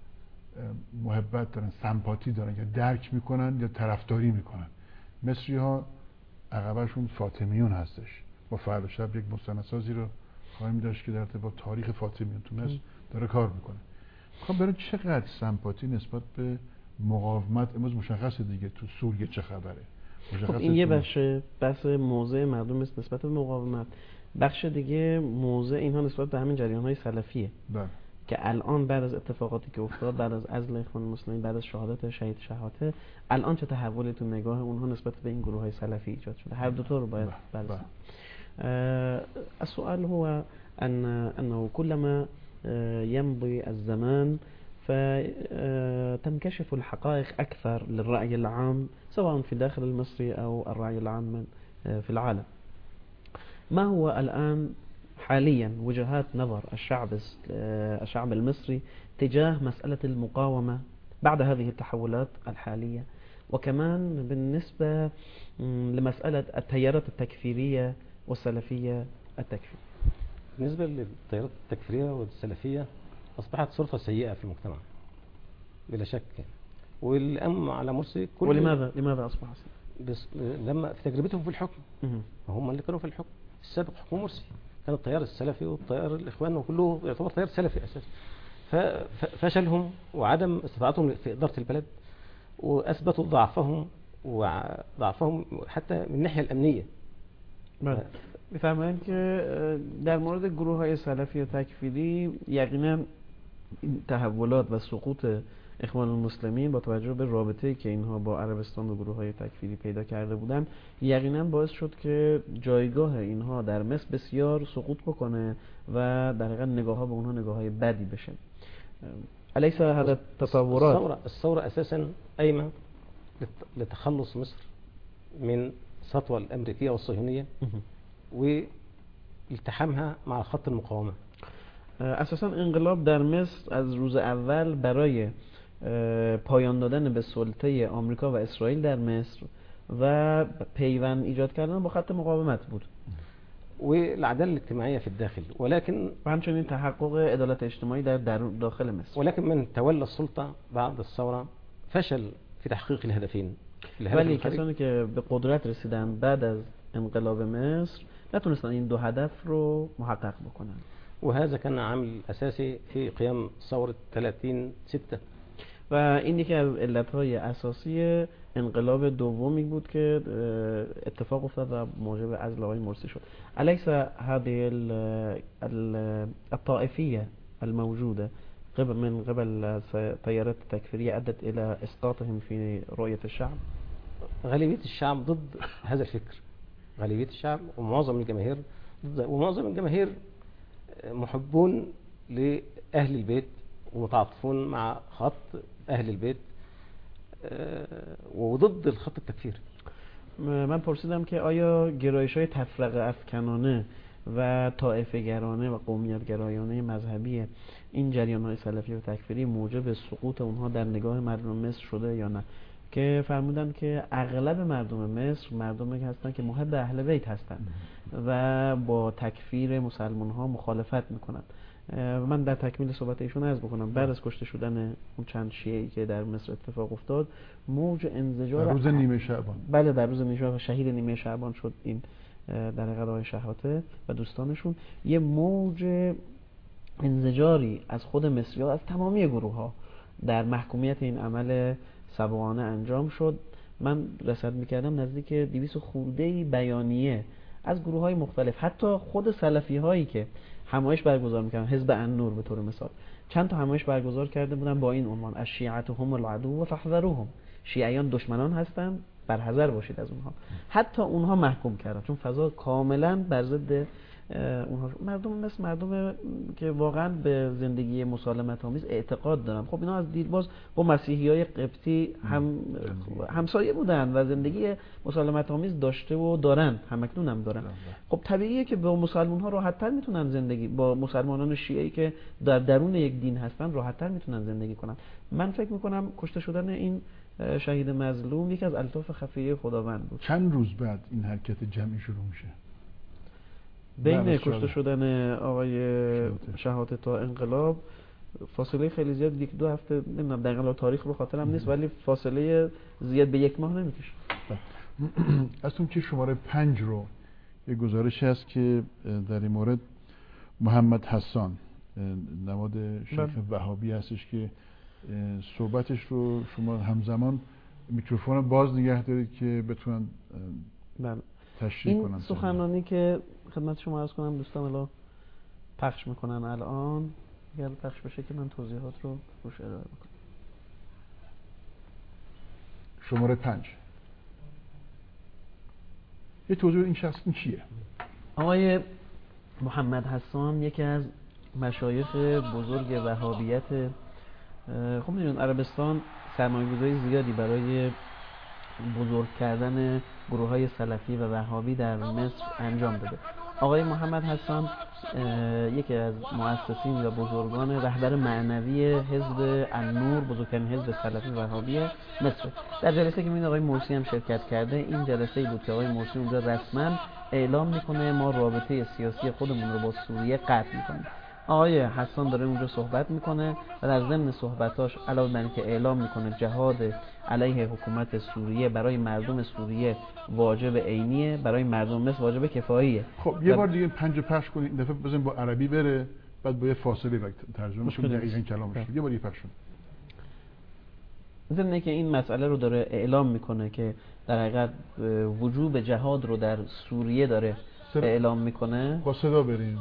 محبت دارن، سمپاتی دارن، یا درک میکنن یا طرفداری میکنن. مصری ها عقبشون فاطمیون هستش. با فردا شب یک مستندسازی رو خواهیم داشت که در ارتباط با تاریخ فاطمیون تو مصر داره کار میکنه. میخوام برای چقدر سمپاتی نسبت به مقاومت امروز مشخصه دیگه تو سوریه چه خبره. خب این یه بخش بحث موضع مردم نسبت به مقاومت، بخش دیگه موضع اینها نسبت به همین جریان‌های سلفیه. بله. که الان بعد از اتفاقاتی که افتاد، بعد از عزل اخوان المسلمین، بعد از شهادت شهید شحاته، الان چه تحولی تو نگاه اونها نسبت به این گروه‌های سلفی ایجاد شده؟ هر دو تا رو باید بررسی. السؤال هو ان انه كلما يمضي الزمان فتنكشف الحقائق أكثر للرأي العام سواء في داخل المصري أو الرأي العام في العالم. ما هو الآن حاليا وجهات نظر الشعب الشعب المصري تجاه مسألة المقاومة بعد هذه التحولات الحالية، وكمان بالنسبة لمسألة التيارات التكفيرية والسلفية التكفيرية؟ بالنسبة للتيارات التكفيرية والسلفية أصبحت صورة سيئة في المجتمع بلا شك، والأم على مرسي كل ولماذا لماذا أصبح سيئة؟ بس لما في تجربتهم في الحكم هم اللي كانوا في الحكم السابق حكم مرسي، كان التيار السلفي والتيار الإخوان وكله يعتبر تيار سلفي أساسا، ففشلهم وعدم استطاعتهم في إدارة البلد وأثبتوا ضعفهم وضعفهم حتى من الناحية الأمنية. می‌فرمایند که در مورد گروه‌های سلفی و تکفیری یقینا تحولات و سقوط اخوان المسلمین با توجه به رابطه‌ای که اینها با عربستان و گروه‌های تکفیری پیدا کرده بودند یقینا باعث شد که جایگاه اینها در مصر بسیار سقوط بکنه و در حقیقت نگاه‌ها به اونها نگاه‌های بدی بشه. أليس هذا التطورات؟ الثورة, الثورة أساسا قايمة لت- لتخلص مصر من السطوة الأمريكية والصهيونية والتحامها مع خط المقاومة. اساسا انقلاب در مصر از روز اول برای پایان دادن به سلطه آمریکا و اسرائیل در مصر و پیوند ایجاد کردن با خط مقاومت بود والعدالة الاجتماعية في الداخل، ولكن و همچنین تحقق عدالت اجتماعی در درون- داخل مصر. ولكن من تولى السلطة بعد الثورة فشل في تحقيق الهدفين. الهدف ولی الخارجي کسانی که به قدرت رسیدن بعد از انقلاب مصر نتونستن این دو هدف رو محقق بکنن. وهذا كان عامل أساسي في قيام ثورة ثلاثين ستة. و این یکی از علتهای اساسی انقلاب دومی بود که اتفاق افتاد و موجب عزل آقای مرسی شد. أليس هذه ال- ال- الطائفية الموجودة قبل من قبل التيارات التكفيرية أدت إلى إسقاطهم في رؤية الشعب؟ غالبية الشعب ضد هذا الفكر، غالبية الشعب ومعظم الجماهير ضد، ومعظم الجماهير محبون لأهل البيت ومتعاطفون مع خط أهل البيت آه، وضد الخط التكفيري. من پرسیدم که آیا گرایش های تفرقه افکنانه و طائفه گرانه و قومیت گرایانه مذهبی این جریان های سلفی و تکفیری موجب سقوط اونها در نگاه مردم مصر شده یا نه؟ که فرمودن که اغلب مردم مصر مردمی هستن که محب اهل بیت هستن و با تکفیر مسلمان ها مخالفت میکنن. من در تکمیل صحبت ایشون عرض بکنم بعد از کشته شدن اون چند شیعی که در مصر اتفاق افتاد موج انزجار در روز نیمه شعبان، بله در روز نیمه شعبان شهید نیمه شعبان شد این در حقیقت آقای شحاته و دوستانشون، یه موج انزجاری از خود مصری‌ها از تمامی گروه ها در محکومیت این عمل سبوانه انجام شد. من رصد میکردم نزدیک دویست خورده بیانیه از گروه های مختلف، حتی خود سلفی هایی که همایش برگزار میکردن، حزب النور به طور مثال چند تا همایش برگزار کرده بودن با این عنوان الشیعة هم العدو و فاحذروهم، شیعیان دشمنان هستن برحذر باشید از اونها. حتی اونها محکوم کردن چون فضا کاملا بر ضد اونها. مردم مثل مردم که واقعا به زندگی مسالمت آمیز اعتقاد دارن. خب اینا از دیرباز با مسیحیای قبطی هم همسایه بودن و زندگی مسالمت آمیز داشته و دارن، همکنون هم دارن. خب طبیعیه که با مسلمان ها راحت تر میتونن زندگی، با مسلمانان شیعی که در درون یک دین هستن راحت تر میتونن زندگی کنن. من فکر میکنم کشته شدن این شهید مظلوم یکی از الطاف خفیه خداوند بود. چند روز بعد این حرکت جمعی شروع میشه؟ بین کشته شدن آقای شحاته تا انقلاب فاصله خیلی زیاد، یک دو هفته، نمیدونم دقیقاً تاریخ رو خاطرم نیست ولی فاصله زیاد به یک ماه نمیکشه. از اون که شماره پنج رو یه گزارش هست که در این مورد محمد حسان نماد شیخ وهابی هستش که صحبتش رو شما همزمان میکروفون باز نگه دارید که بتونن تشریح کنن. این سخنرانی که خدمت شما عرض کنم دوستان الان پخش میکنن الان، اگر پخش بشه که من توضیحات رو روش ارائه بکنم. شماره پنج یه توضیح این شخص این چیه؟ آقای محمد حسان یکی از مشایخ بزرگ وهابیت. خب میدونید عربستان سرمایه‌گذاری زیادی برای بزرگ کردن گروه های سلفی و وهابی در مصر انجام داده. آقای محمد حسان یکی از مؤسسین و بزرگان رهبر معنوی حزب النور، بزرگترین حزب سلفی و وهابی مصر. در جلسه که می‌بینید آقای مرسی هم شرکت کرده، این جلسه‌ای بود که آقای مرسی اونجا رسما اعلام میکنه ما رابطه سیاسی خودمون رو با سوریه قطع میکنیم. آقای حسان داره اونجا صحبت میکنه و در ضمن صحبتاش علاوه بر اینکه اعلام میکنه جهاد علیه حکومت سوریه برای مردم سوریه واجب عینیه، برای مردم مصر واجب کفاییه. خب یه بار دیگه پنج پخش کنید، این دفعه بزنیم با عربی بره بعد با یه فاصله وقت ترجمه کنیم دقیقاً کلامش. یه بار یه پخش کنید. ضمن که این مسئله رو داره اعلام میکنه که در حقیقت وجوب جهاد رو در سوریه داره اعلام میکنه. با صدا بریم.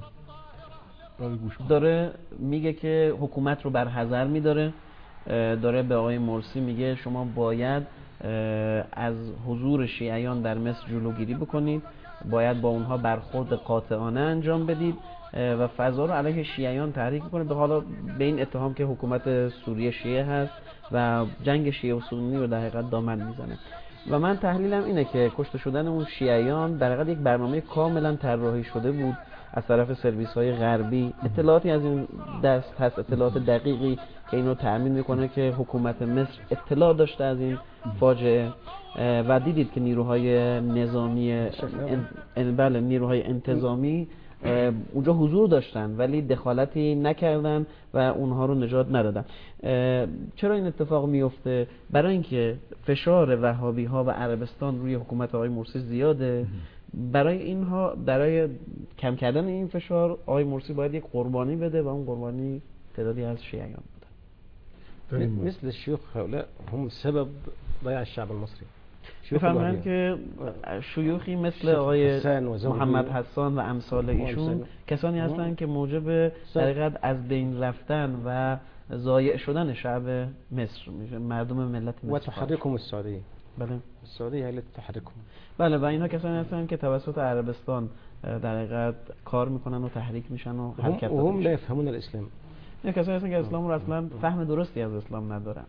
داره میگه که حکومت رو برحذر میداره، داره به آقای مرسی میگه شما باید از حضور شیعیان در مصر جلوگیری بکنید، باید با اونها برخورد قاطعانه انجام بدید و فضا رو علیه شیعیان تحریک میکنه، به حالا به این اتهام که حکومت سوریه شیعه هست و جنگ شیعه و سنی رو در حقیقت دامن میزنه. و من تحلیلم اینه که کشته شدن اون شیعیان در حقیقت یک برنامه کاملا طراحی شده بود از طرف سرویس‌های غربی. اطلاعاتی از این دست هست، اطلاعات دقیقی که اینو تأمین میکنه که حکومت مصر اطلاع داشته از این فاجعه و دیدید که نیروهای نظامی ان... بله نیروهای انتظامی اونجا حضور داشتن ولی دخالتی نکردن و اونها رو نجات ندادن. چرا این اتفاق میفته؟ برای اینکه فشار وهابی ها و عربستان روی حکومت آقای مرسی زیاده. برای اینها، برای کم کردن این فشار، آقای مرسی باید یک قربانی بده و اون قربانی تعدادی از شیعیان بودن. مثل الشيوخ هؤلاء هم سبب ضياع الشعب المصري. میفهمند که شیوخی مثل آقای محمد حسان و امثال ایشون کسانی هستند که موجب در حقیقت از بین رفتن و ضایع شدن شعب مصر میشه، مردم ملت مصر. و تحرکهم السعودیه. بله، السعودیه هی تحرکهم. بله، و اینها کسانی هستند که توسط عربستان در حقیقت کار میکنن و تحریک میشن و حرکت میکنن. هم لا يفهمون الاسلام. نه، کسانی هستند که اسلام رو اصلا فهم درستی از اسلام ندارن.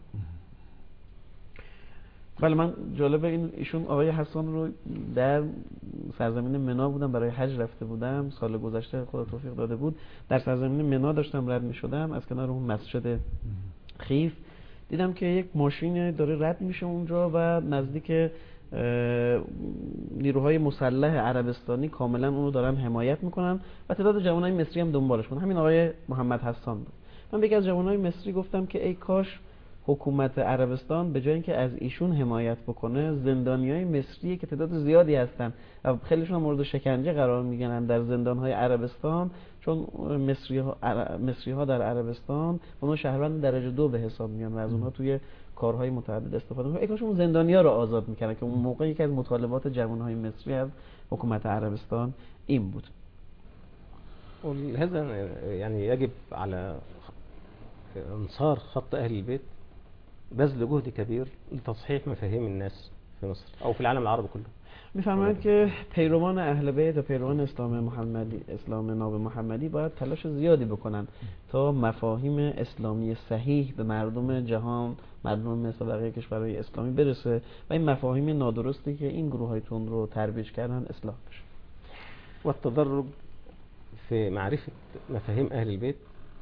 بله، من جالب این ایشون آقای حسان رو در سرزمین منا بودم، برای حج رفته بودم، سال گذشته خدا توفیق داده بود، در سرزمین منا داشتم رد می شدم از کنار اون مسجد خیف، دیدم که یک ماشین داره رد میشه اونجا و نزدیک نیروهای مسلح عربستانی کاملا اونو دارن حمایت میکنن و تعداد جوانای مصری هم دنبالش بود. همین آقای محمد حسان بود. من به یکی از جوانای مصری گفتم که ای کاش حکومت عربستان به جای اینکه از ایشون حمایت بکنه، زندانیای مصری که تعداد زیادی هستن و خیلیشون مورد شکنجه قرار میگیرن در زندانهای عربستان، چون مصری ها, مصری ها در عربستان اونها شهروند درجه دو به حساب میان و از اونها توی کارهای متعدد استفاده میکنن. ای کاش اون زندانیا رو آزاد میکردن که اون موقع یکی از مطالبات جوانهای مصری از حکومت عربستان این بود. ولهذا يعني يجب على انصار خط اهل البيت بذل جهد كبير لتصحيح مفاهيم الناس في مصر او في العالم العربي كله. میفرمایند که پیروان اهل بیت و پیروان اسلام محمدی، اسلام ناب محمدی باید تلاش زیادی بکنن تا مفاهیم اسلامی صحیح به مردم جهان، مردم مثل بقیه کشورهای اسلامی برسه و این مفاهیم نادرستی که این گروه‌های تند رو ترویج کردن اصلاح بشه. و التدرج في معرفة مفاهيم اهل البيت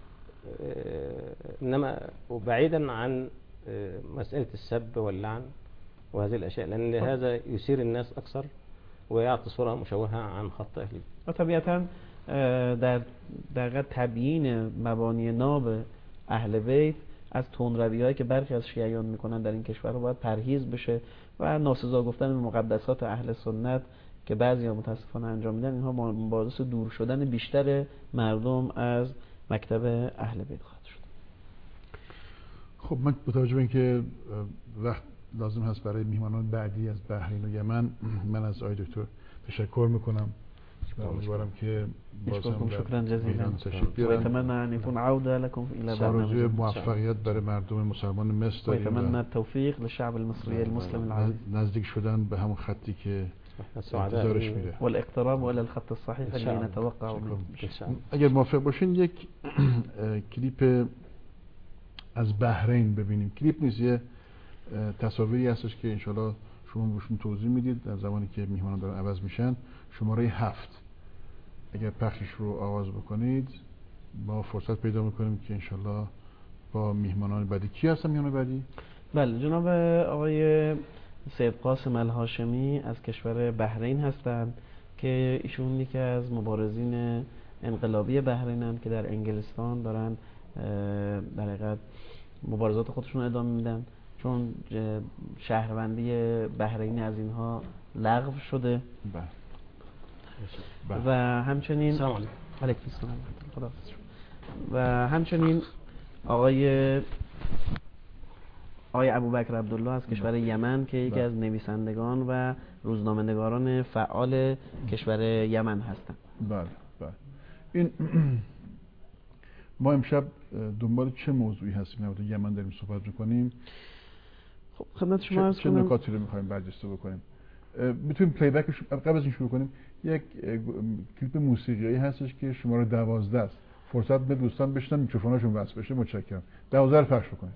انما وبعيدا عن مسألة السب واللعن وهذه الأشياء، لأن هذا يثير الناس أكثر ويعطي صورة مشوهة عن خط أهل البيت. و طبیعتاً در در تبیین مبانی ناب اهل بیت از تندروی‌هایی که برخی از شیعیان میکنن در این کشور باید پرهیز بشه و ناسزا گفتن به مقدسات اهل سنت که بعضی‌ها متاسفانه انجام میدن، اینها باعث دور شدن بیشتر مردم از مکتب اهل بیت خواهد شد. خب من با توجه به اینکه وقت لازم هست برای میهمانان بعدی از بحرین و یمن، من از آقای دکتر تشکر میکنم و امیدوارم که بازم شکرا جزیلا و اتمنى ان يكون عوده لكم الى برنامج موفقیت برای مردم مسلمان مصر داریم و اتمنى التوفيق للشعب المصري المسلم العربي، نزدیک شدن به همون خطی که انتظارش میره والاقتراب الى الخط الصحيح الذي نتوقع منه. اگر موافق باشین یک کلیپ از بحرین ببینیم. کلیپ نیست، یه تصاویری هستش که انشالله شما بهشون توضیح میدید در زمانی که میهمانان دارن عوض میشن. شماره هفت اگر پخشش رو آغاز بکنید ما فرصت پیدا میکنیم که انشالله با میهمانان بعدی. کی هستن میهمان بعدی؟ بله، جناب آقای سید قاسم الهاشمی از کشور بحرین هستند که ایشون یکی از مبارزین انقلابی بحرینند که در انگلستان دارن در حقیقت مبارزات خودشون ادامه میدن، چون شهروندی بحرینی از اینها لغو شده. بله. و همچنین سلام علیکم. علیکم السلام خدا و همچنین آقای آقای ابوبکر عبدالله از کشور یمن که یکی از نویسندگان و روزنامه‌نگاران فعال کشور یمن هستند. بله بله. این ما امشب دنبال چه موضوعی هستیم؟ نبوده یمن داریم صحبت میکنیم. خب خدمت شما عرض چه, چه نکاتی رو میخوایم برجسته بکنیم؟ میتونیم پلی بکش قبل از این شروع کنیم. یک کلیپ موسیقیایی هستش که شماره دوازده است. فرصت به دوستان بشنن میکروفوناشون وصل بشه. متشکرم. دوازده رو پخش کنید.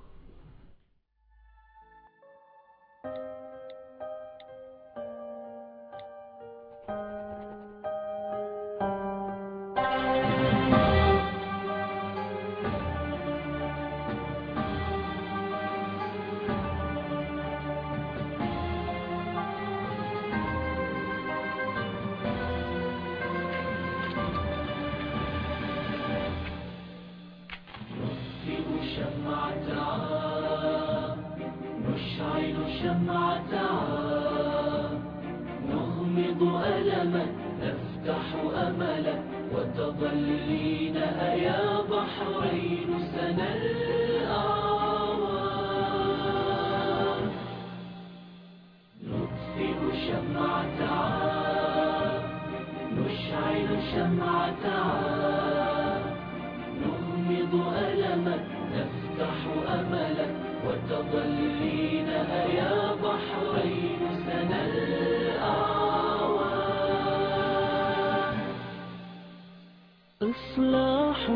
إصلاح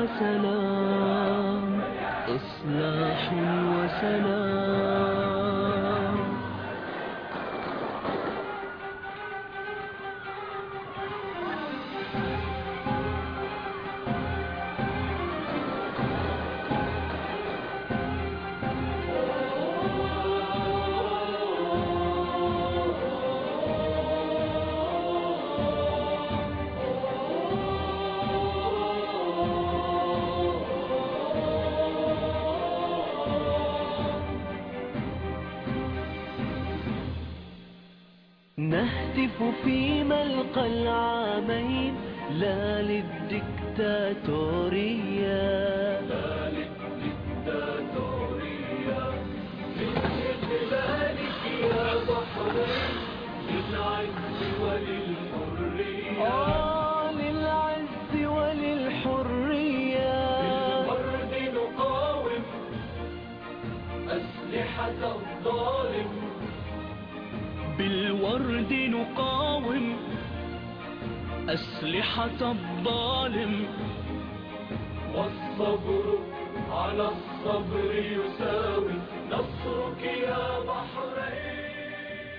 وسلام إصلاح وسلام نهتف في ملقى العامين لا للدكتاتورية لا للدكتاتورية لإقلالك يا بحرين للعز وللحرية آه للعز وللحرية بالورد نقاوم أسلحة الظالم بالورد نقاوم أسلحة الظالم والصبر على الصبر يساوي نصرك يا بحرين.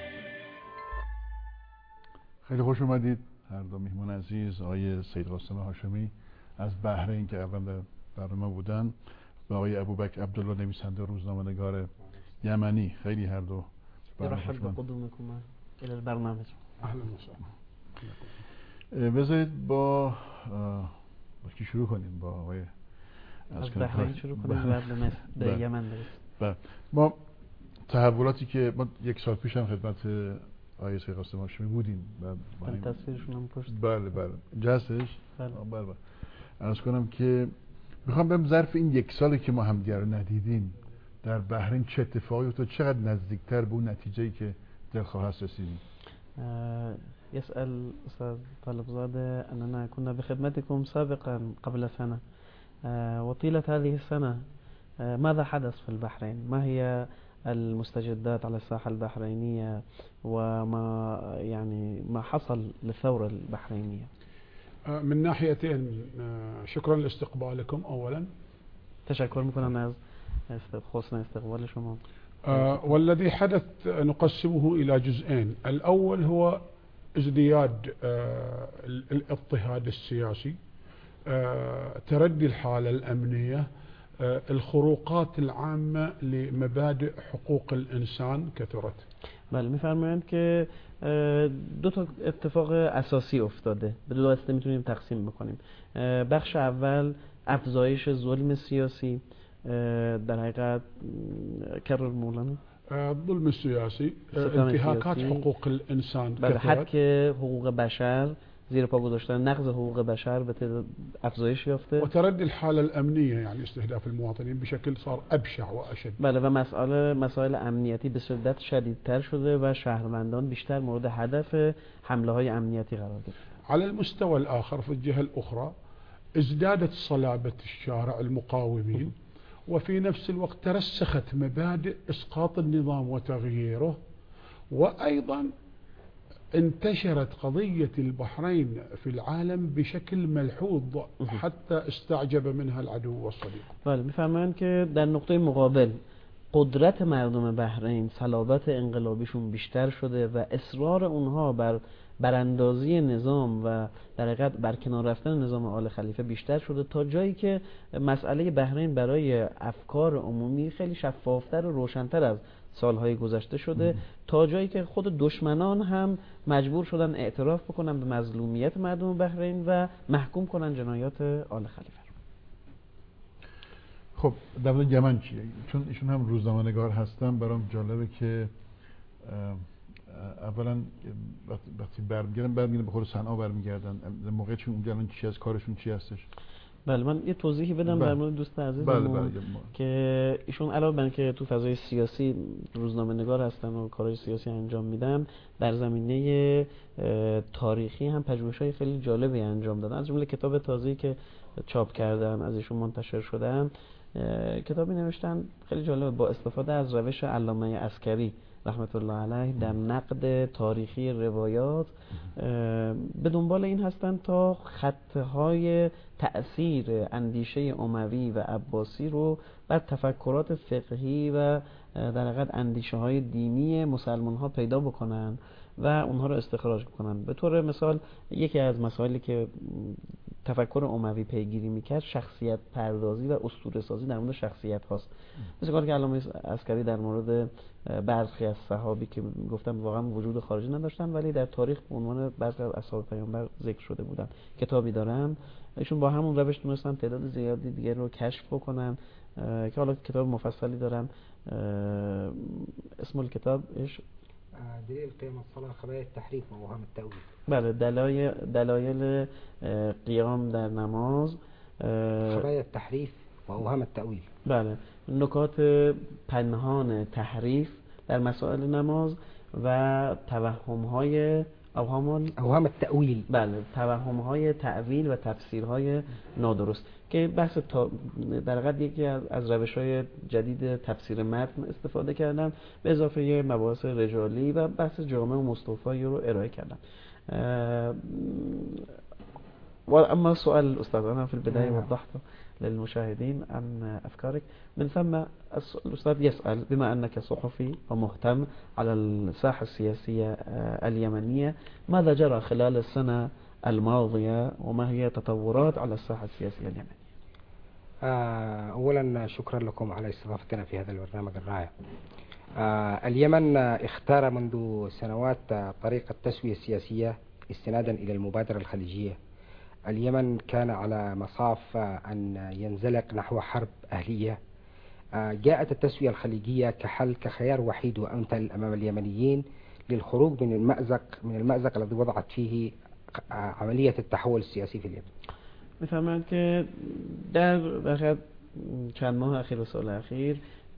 خیلی خوش اومدید هر دو میهمان عزیز، آقای سید قاسم هاشمی از بحرین که اول در برنامه بودن و آقای ابوبکر عبدالله نویسنده روزنامه‌نگار یمنی. خیلی هر دو يرحب بقدومكم الى البرنامج. اهلا وسهلا. بذارید با با کی شروع کنیم؟ با آقای از بحرین شروع کنیم و به مصر به یمن برسیم. ما تحولاتی که ما یک سال پیش هم خدمت آقای سید قاسم هاشمی بودیم و تصویرشون هم پشت. بله بله جستش. بله بله بله. عرض کنم که میخوام بهم ظرف این یک سالی که ما همدیگر رو ندیدیم در بحرین چه اتفاقی افتاد، چقدر نزدیکتر به اون نتیجه‌ای که دلخواه هست رسیدیم؟ يسأل أستاذ طالبزادة أننا كنا بخدمتكم سابقا قبل سنة وطيلة هذه السنة ماذا حدث في البحرين؟ ما هي المستجدات على الساحة البحرينية وما يعني ما حصل للثورة البحرينية؟ من ناحيتين، شكرا لاستقبالكم أولا. تشكر میکنم از حسن استقبال شما. والذي حدث نقسمه إلى جزئين. الأول هو ازدياد الاضطهاد السياسي، تردي الحالة الأمنية، الخروقات العامة لمبادئ حقوق الإنسان كثرت. بله میفرمایند که دو تا اتفاق اساسی افتاده، به دو دسته میتونیم تقسیم بکنیم. بخش اول افزایش ظلم سیاسی، در حقیقت کرر مولانا الظلم السیاسی، انتهاکات حقوق الانسان بعد حد که حقوق بشر زیر پا گذاشتن، نقض حقوق بشر به تعداد افزایش یافته. و تردي الحالة الأمنية يعني استهداف المواطنين بشكل صار أبشع وأشد. بله و مسائل مسائل امنیتی به شدت شدیدتر شده و شهروندان بیشتر مورد هدف حمله های امنیتی قرار گرفتند. على المستوى الآخر في الجهة الأخرى ازدادت صلابة الشارع المقاومين وفي نفس الوقت ترسخت مبادئ إسقاط النظام وتغييره وأيضا انتشرت قضية البحرين في العالم بشكل ملحوظ حتى استعجب منها العدو والصديق. بله، میفرمایند که در نقطه مقابل قدرت مردم بحرین، صلابت انقلابیشون بیشتر شده و اصرار اونها بر براندازی نظام و در حقیقت برکنار رفتن نظام آل خلیفه بیشتر شده، تا جایی که مسئله بحرین برای افکار عمومی خیلی شفافتر و روشنتر از سالهای گذشته شده، تا جایی که خود دشمنان هم مجبور شدن اعتراف بکنن به مظلومیت مردم بحرین و محکوم کنن جنایات آل خلیفه. خب در مورد یمن چیه؟ چون ایشون هم روزنامه‌نگار هستن، برام جالبه که اولا وقتی برمیگردن برمیگردن به خود صنعا برمیگردن، موقعی چون اونجا الان چی از کارشون چی هستش؟ بله، من یه توضیحی بدم در مورد دوست عزیزمون. بله بله. که ایشون علاوه بر اینکه تو فضای سیاسی روزنامه‌نگار هستن و کارهای سیاسی انجام میدن، در زمینه تاریخی هم پژوهش‌های خیلی جالبی انجام دادن. از جمله کتاب تازه‌ای که چاپ کردن از ایشون منتشر شدن، کتابی نوشتن خیلی جالب با استفاده از روش علامه عسکری رحمت الله علیه در نقد تاریخی روایات. به دنبال این هستن تا خطهای تأثیر اندیشه اموی و عباسی رو بر تفکرات فقهی و در حقیقت اندیشه های دینی مسلمان ها پیدا بکنن و اونها رو استخراج بکنن. به طور مثال یکی از مسائلی که تفکر اموی پیگیری میکرد شخصیت پردازی و اسطوره سازی در مورد شخصیت هاست. مثل کاری که علامه عسکری در مورد برخی از صحابی که گفتم واقعا وجود خارجی نداشتن ولی در تاریخ به عنوان برخی از اصحاب پیامبر ذکر شده بودن، کتابی دارن. ایشون با همون روش تونستن تعداد زیادی دیگه رو کشف بکنن که حالا کتاب مفصلی دارن. اسم الکتاب ايش؟ دلیل قیام الصلاة خبايا التحریف و اوهام التأویل. بله، دلایل دلایل قیام در نماز، خبايا التحریف و اوهام التأویل. بله، نکات پنهان تحریف در مسائل نماز و توهم‌های اوهام اوهام التأویل. بله، توهم‌های تأویل و تفسیرهای نادرست که بحث تا در حقیقت یکی از روش‌های جدید تفسیر متن استفاده کردن به اضافه مباحث رجالی و بحث جامع و مصطفی رو ارائه کردن. واما سؤال الأستاذ، أنا في البداية وضحت للمشاهدين عن أفكارك. من ثم الأستاذ يسأل بما أنك صحفي ومهتم على الساحة السياسية اليمنية، ماذا جرى خلال السنة الماضية وما هي تطورات على الساحة السياسية اليمنية؟ أولا شكرا لكم على استضافتنا في هذا البرنامج الرائع. اليمن اختار منذ سنوات طريقة التسوية السياسية استنادا إلى المبادرة الخليجية. اليمن كان على مصاف أن ينزلق نحو حرب أهلية. جاءت التسوية الخليجية كحل كخيار وحيد وأمثل أمام اليمنيين للخروج من المأزق من المأزق الذي وضعت فيه عملية التحول السياسي في اليمن. میفهمند که در واقع چند ماه اخیر و سال اخیر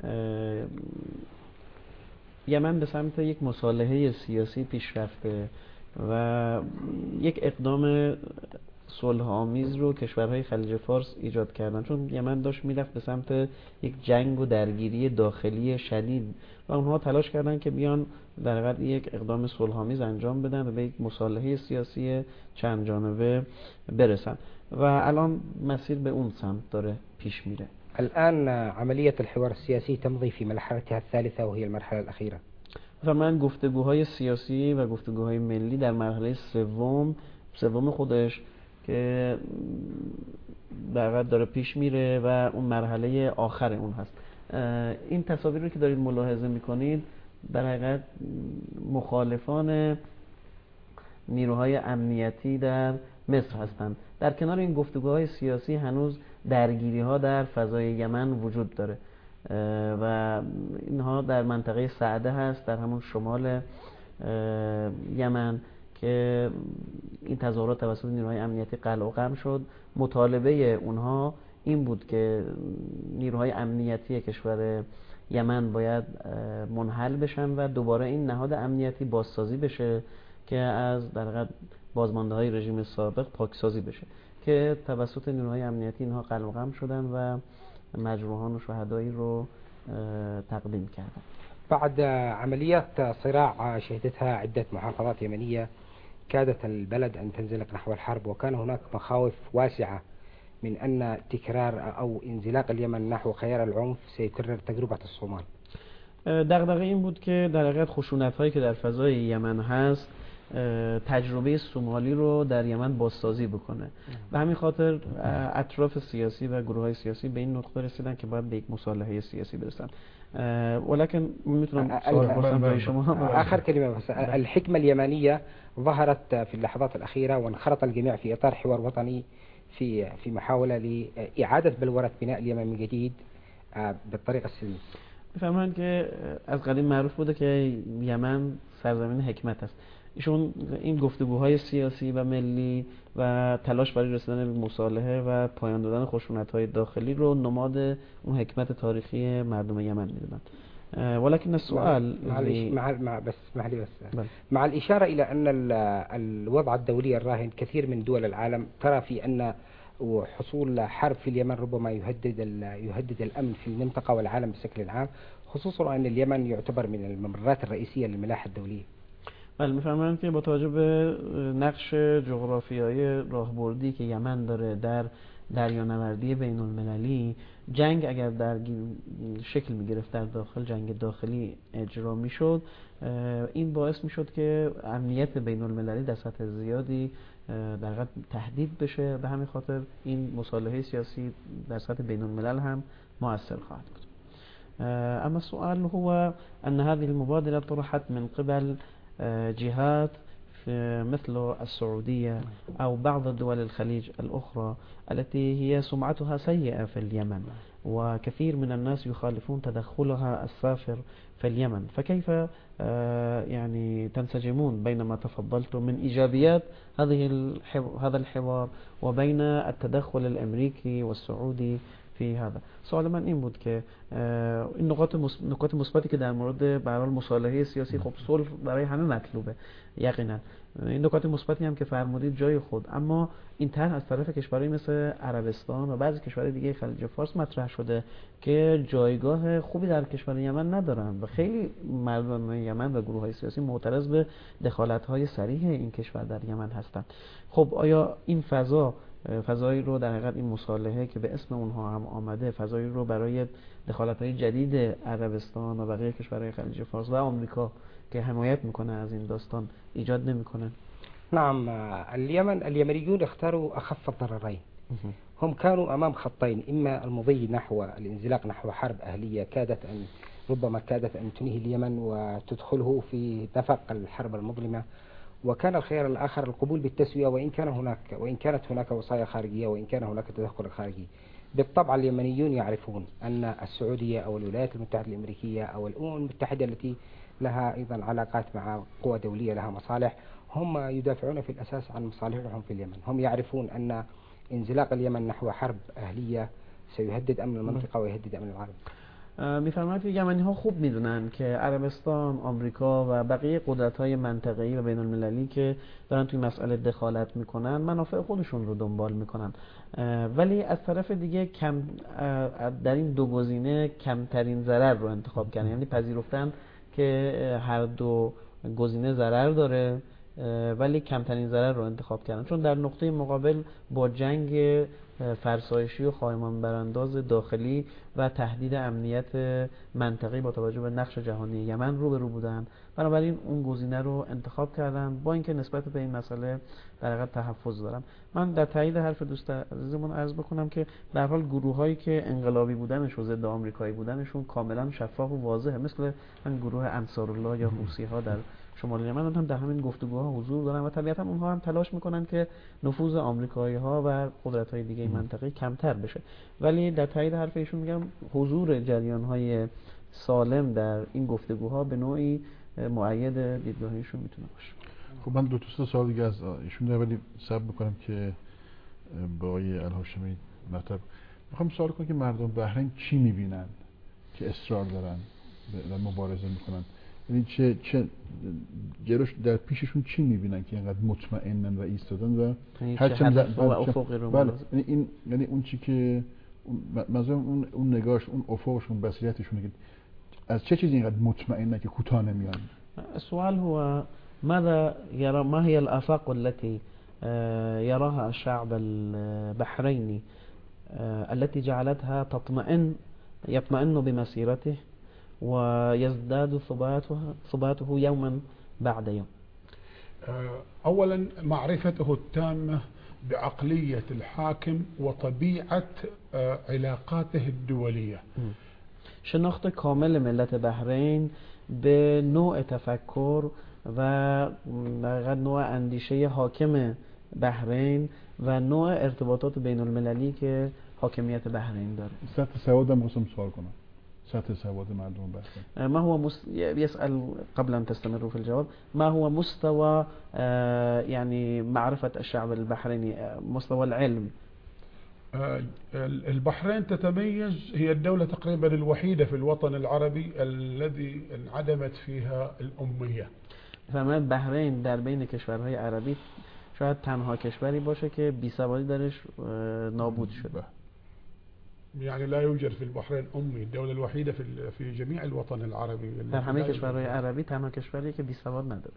یمن به سمت یک مصالحه سیاسی پیش رفته و یک اقدام صلح آمیز رو کشورهای خلیج فارس ایجاد کردن، چون یمن داشت میرفت به سمت یک جنگ و درگیری داخلی شدید و اونها تلاش کردن که بیان در حقیقت یک اقدام صلح آمیز انجام بدن و به یک مصالحه سیاسی چند جانبه برسن و الان مسیر به اون سمت داره پیش میره. الآن عملية الحوار السياسي تمضي في مرحلتها الثالثة وهي المرحلة الأخيرة. و من گفتگوهای سیاسی و گفتگوهای ملی در مرحله سوم سوم خودش که در واقع داره پیش میره و اون مرحله آخر اون هست. این تصاویر رو که دارید ملاحظه میکنید در حقیقت مخالفان نیروهای امنیتی در مصر هستند. در کنار این گفتگوهای سیاسی هنوز درگیری ها در فضای یمن وجود داره و اینها در منطقه سعده هست، در همون شمال یمن که این تظاهرات توسط نیروهای امنیتی قلع و قم شد. مطالبه اونها این بود که نیروهای امنیتی کشور یمن باید منحل بشن و دوباره این نهاد امنیتی بازسازی بشه که از در حقیقت بازمانده های رژیم سابق پاکسازی بشه که توسط نیروهای امنیتی اینها قلع و قم شدن و مجروحان و شهدایی رو تقدیم کردن. بعد عمليات صراع شهدتها عدة محافظات يمنية كادت البلد أن تنزلق نحو الحرب، وكان هناك مخاوف واسعة من أن تكرار أو انزلاق اليمن نحو خيار العنف سيكرر تجربة الصومال. دغدغه این بود که در حقیقت خشونت‌هایی که در فضای یمن هست تجربه سومالی رو در یمن بازسازی بکنه. به همین خاطر اطراف سیاسی و گروه‌های سیاسی به این نقطه رسیدن که باید به یک مصالحه سیاسی برسن. ولكن میتونم سوال بپرسم برای شما؟ آخر كلمة بس. الحكمة اليمنية ظهرت في اللحظات الأخيرة وانخرط الجميع في إطار حوار وطني في في محاولة لإعادة بلورة بناء اليمن من جديد بالطريقة السلمية. میفهمن که از قدیم معروف بوده که یمن سرزمین حکمت است. ایشون این گفتگوهای سیاسی و ملی و تلاش برای رسیدن به مصالحه و پایان دادن خشونت‌های داخلی رو نماد اون حکمت تاریخی مردم یمن می‌دونن. ولكن السؤال مع مع بس معلي بس بل. مع الإشارة إلى أن الوضع الدولي الراهن كثير من دول العالم ترى في أن وحصول حرب في اليمن ربما يهدد يهدد الأمن في المنطقة والعالم بشكل عام، خصوصا أن اليمن يعتبر من الممرات الرئيسية للملاحة الدولية. بله، میفهمم که با توجه به نقش جغرافیایی راهبردی که یمن داره در دریانوردی بین المللی، جنگ اگر در شکل میگرفت در داخل، جنگ داخلی اجرا میشد، این باعث میشد که امنیت بین المللی در سطح زیادی در حقیقت تهدید بشه. به همین خاطر این مصالحه سیاسی در سطح بین الملل هم مؤثر خواهد بود. اما السؤال هو أن هذه المبادرة طرحت من قبل جهات مثل السعودية أو بعض دول الخليج الأخرى التي هي سمعتها سيئة في اليمن، وكثير من الناس يخالفون تدخلها السافر في اليمن، فكيف يعني تنسجمون بين ما تفضلتم من إيجابيات هذه هذا الحوار وبين التدخل الأمريكي والسعودي في هذا؟ سوال من این بود که این نقاط نقاط مثبتی که در مورد به هر حال مصالحه سیاسی، خب صلح برای همه مطلوبه یقینا، این نکات مثبتی هم که فرمودید جای خود، اما این طرح از طرف کشورهای مثل عربستان و بعضی کشورهای دیگه خلیج فارس مطرح شده که جایگاه خوبی در کشور یمن ندارن و خیلی مردم یمن و گروه‌های سیاسی معترض به دخالت‌های صریح این کشور در یمن هستند. خب آیا این فضا فضایی رو در حقیقت این مصالحه که به اسم اونها هم آمده، فضایی رو برای دخالت‌های جدید عربستان و بقیه کشورهای خلیج فارس و آمریکا که حمایت میکنه از این داستان ایجاد نمیکنه؟ نعم، اليمن اليمنيون اختاروا أخف الضررين. هم كانوا أمام خطين، إما المضي نحو الانزلاق نحو حرب أهلية كادت أن ربما كادت أن تنهي اليمن وتدخله في نفق الحرب المظلمة، وكان الخيار الآخر القبول بالتسوية وإن كان هناك وإن كانت هناك وصايا خارجية وإن كان هناك تدخل خارجي. بالطبع اليمنيون يعرفون أن السعودية أو الولايات المتحدة الأمريكية أو الأمم المتحدة التي لها أيضا علاقات مع قوى دولية لها مصالح، هم يدافعون في الأساس عن مصالحهم في اليمن. هم يعرفون أن انزلاق اليمن نحو حرب أهلية سيهدد أمن المنطقة ويهدد أمن العالم. میفرماید که یمنی ها خوب میدونن که عربستان، آمریکا و بقیه قدرت‌های منطقه‌ای و بین‌المللی که دارن توی مسئله دخالت میکنن منافع خودشون رو دنبال میکنن، ولی از طرف دیگه کم در این دو گزینه کمترین ضرر رو انتخاب کردن، یعنی پذیرفتن که هر دو گزینه ضرر داره ولی کمترین ضرر رو انتخاب کردن، چون در نقطه مقابل با جنگ فرسایشی و خایمان برانداز داخلی و تهدید امنیت منطقه‌ای با توجه به نقش جهانی یمن رو به رو بودن، بنابراین اون گزینه رو انتخاب کردن، با اینکه نسبت به این مسئله در حقیقت تحفظ دارم. من در تایید حرف دوست عزیزمون عرض بکنم که به هر حال گروهایی که انقلابی بودنش و ضد آمریکایی بودنشون کاملا شفاف و واضحه، مثل من گروه انصارالله یا حوثی‌ها در شمال یمن هم در همین گفتگوها حضور دارن و طبیعتا اونها هم تلاش میکنن که نفوذ آمریکایی‌ها و قدرت‌های دیگه منطقه‌ای کمتر بشه، ولی در تایید حرف ایشون میگم حضور جریان‌های سالم در این گفتگوها به نوعی مؤید دیدگاهشون میتونه باشه. خب من دو تا سه سوال دیگه از ایشون دارم ولی صبر میکنم که با آقای الهاشمی مطلب میخوام سوال کنم که مردم بحرین چی میبینن که اصرار دارن در مبارزه میکنن، یعنی چه چه جلوش در پیششون چی میبینن که اینقدر مطمئنن و ایستادن و هرچند افقی رو بله، یعنی این یعنی اون چی که مثلا اون اون نگاهش، اون افقشون، بصیرتشون که از چه چیزی اینقدر مطمئنه که کوتاه نمیان؟ السؤال هو ماذا يرى ما هي الآفاق التي يراها الشعب البحريني التي جعلتها تطمئن يطمئن بمسيرته ويزداد ثباته ثباته يوما بعد يوم؟ أولا معرفته التامة بعقلية الحاكم وطبيعة علاقاته الدولية. شناخت کامل ملت بحرین به نوع تفکر و نوع اندیشه حاکم بحرین و نوع ارتباطات بین المللی که حاکمیت بحرین داره. سطح سواد هم خواستم سوال کنم. سطح سواد مردم بحرین. ما هو مس... يسأل قبل أن تستمروا في الجواب ما هو مستوى يعني معرفة الشعب البحريني مستوى العلم؟ البحرين تتميز، هي الدولة تقريبا الوحيدة في الوطن العربي الذي انعدمت فيها الأمية. فرماید بحرین در بین کشورهای عربی شاید تنها کشوری باشه که بیسوادی درش نابود شده. يعني لا يوجد في البحرين أمي، الدولة الوحيدة في في جميع الوطن العربي. در همه کشورهای عربی تنها کشوری که بیسواد نداره.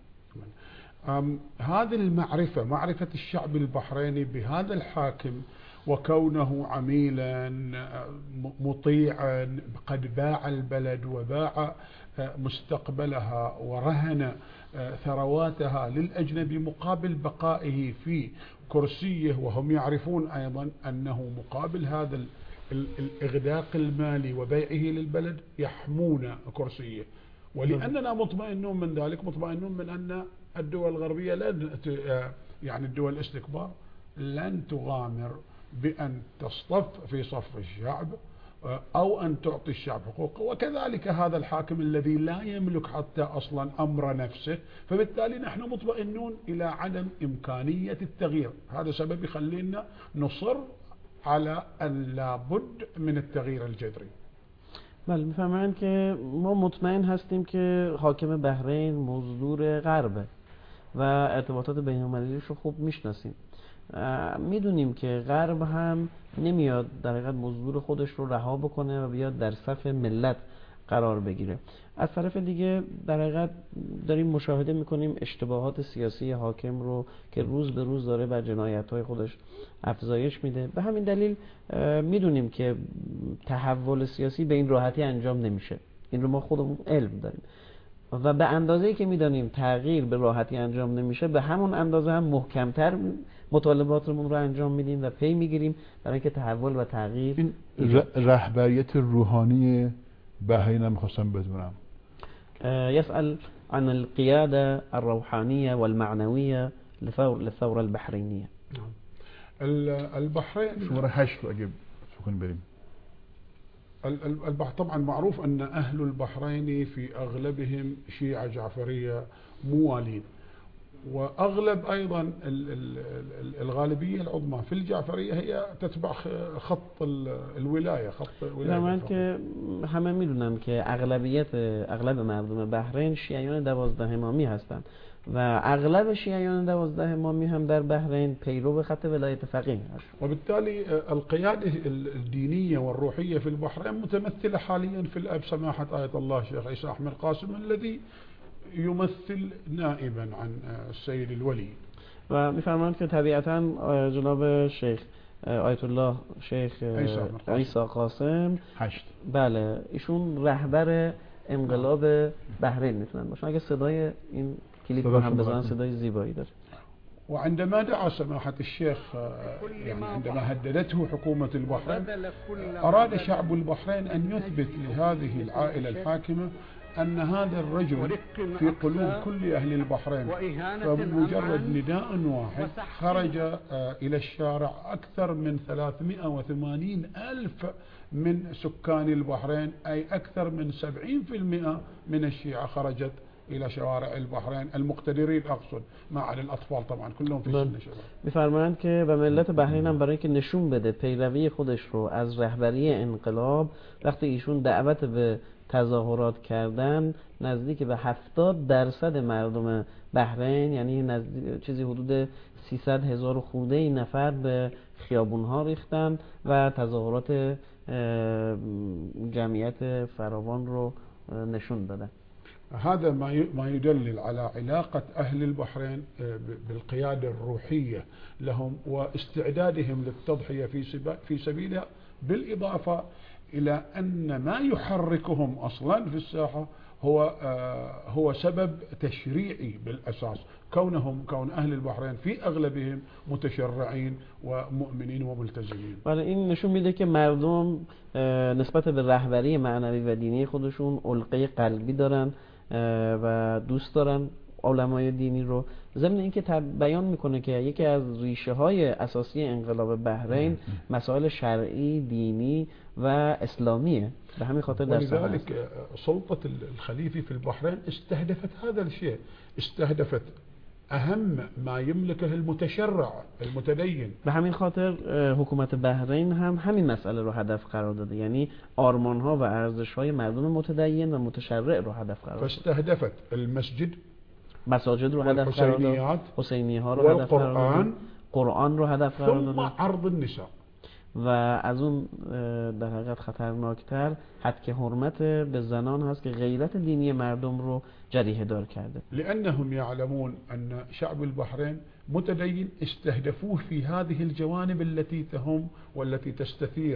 هذه المعرفة، معرفة الشعب البحريني بهذا الحاكم وكونه عميلا مطيعا قد باع البلد وباع مستقبلها ورهن ثرواتها للأجنبي مقابل بقائه في كرسيه، وهم يعرفون أيضا أنه مقابل هذا الإغداق المالي وبيعه للبلد يحمون كرسيه. ولأننا مطمئنون من ذلك، مطمئنون من أن الدول الغربية لن يعني الدول الاستكبار لن تغامر بأن تصطف في صف الشعب أو أن تعطي الشعب حقوقه، وكذلك هذا الحاكم الذي لا يملك حتى أصلا أمر نفسه، فبالتالي نحن مطمئنون إلى عدم إمكانية التغيير. هذا سبب يخلينا نصر على أن لابد من التغيير الجذري. بله، میفهمن که ما مطمئن هستیم که حاکم بحرین مزدور غربه و ارتباطات بین المللیش رو خوب میشناسیم. میدونیم که غرب هم نمیاد در حقیقت مزدور خودش رو رها بکنه و بیاد در صف ملت قرار بگیره. از طرف دیگه در حقیقت داریم مشاهده میکنیم اشتباهات سیاسی حاکم رو که روز به روز داره بر جنایت‌های خودش افزایش میده. به همین دلیل میدونیم که تحول سیاسی به این راحتی انجام نمیشه. این رو ما خودمون علم داریم و به اندازه‌ای که میدونیم تغییر به راحتی انجام نمیشه، به همون اندازه هم محکم‌تر مطالباتمون رو انجام میدیم و پی میگیریم برای اینکه تحول و تغییر. این رهبریت روحانی بحرین هم خواستم بدونم. يسأل عن القيادة الروحانية والمعنوية للثورة البحرينية. البحرين شماره هشت اگه سكون بريم. البحر طبعا معروف أن أهل البحرين في أغلبهم شيعة جعفرية موالين، وأغلب أيضا الغالبية العظمى في الجعفرية هي تتبع خط الولاية، خط ولاية. که همه میدونن که اغلبیت اغلب مردم بحرین شیعیان دوازده امامی هستند و اغلب شیعیان دوازده امامی هم در بحرین پیرو خط ولایت فقیه هست. وبالتالي القيادة الدينية والروحية في البحرين متمثلة حاليا في الأب سماحة آية الله شيخ عيسى أحمد قاسم الذي يمثل نائبا عن السيد الولي. و میفرمایند که طبیعتا جناب شیخ آیت الله شیخ عیسی قاسم هشت بله ایشون رهبر انقلاب بحرین میتونن باشن. اگه صدای این کلیپ رو هم بزنن صدای زیبایی داره. وعندما دعا سماحة الشيخ يعني عندما هددته حكومة البحرين أراد شعب البحرين أن يثبت لهذه العائلة الحاكمة أن هذا الرجل في قلوب كل أهل البحرين، فبمجرد نداء واحد خرج إلى الشارع أكثر من ثلاثمئة وثمانين ألف من سكان البحرين، أي أكثر من سبعين بالمئة من الشيعة خرجت إلى شوارع البحرين المقتدرين، أقصد ما عدا الأطفال طبعا كلهم في سن شباب. می‌فرمایند که به ملت بحرین هم برای اینکه نشون بده پیروی خودش رو از رهبری انقلاب، وقتی ایشون دعوت به تظاهرات کردن نزدیک به هفتاد درصد مردم بحرین، یعنی نزدیک چیزی حدود سیصد هزار خورده ای نفر به خیابون‌ها ریختن و تظاهرات جمعیت فراوان رو نشون دادن. هذا ما ما يدلل على علاقة أهل البحرين بالقيادة الروحية لهم واستعدادهم للتضحية في في سبيلها، بالإضافة إلى أن ما يحركهم أصلا في الساحة هو هو سبب تشريعي بالأساس، كونهم كون أهل البحرين في أغلبهم متشرعين ومؤمنين وملتزمين. ولی این نشون میده که مردم نسبت به رهبری معنوی و دینی خودشون علقه قلبی دارن و دوست دارن علمای دینی رو. ضمن اینکه بیان میکنه که یکی از ریشه های اساسی انقلاب بحرین مسائل شرعی، دینی و اسلامیه. به همین خاطر در ولذلك سلطة الخليفي في البحرين استهدفت هذا الشيء، استهدفت اهم ما يملكه المتشرع المتدين. به همین خاطر حکومت بحرین هم همین مسئله رو هدف قرار داده، یعنی آرمان ها و ارزش های مردم متدین و متشرع رو هدف قرار داده. فاستهدفت المسجد، مساجد رو هدف قرار داد، حسینی ها رو هدف قرار داد، قرآن رو هدف قرار داد، ثم عرض النساء. و از اون در حقیقت خطرناکتر حد که حرمت به زنان هست که غیرت دینی مردم رو جریحه دار کرده. لأنهم يعلمون أن شعب البحرين متدين استهدفوه في هذه الجوانب التي تهم والتي تستثير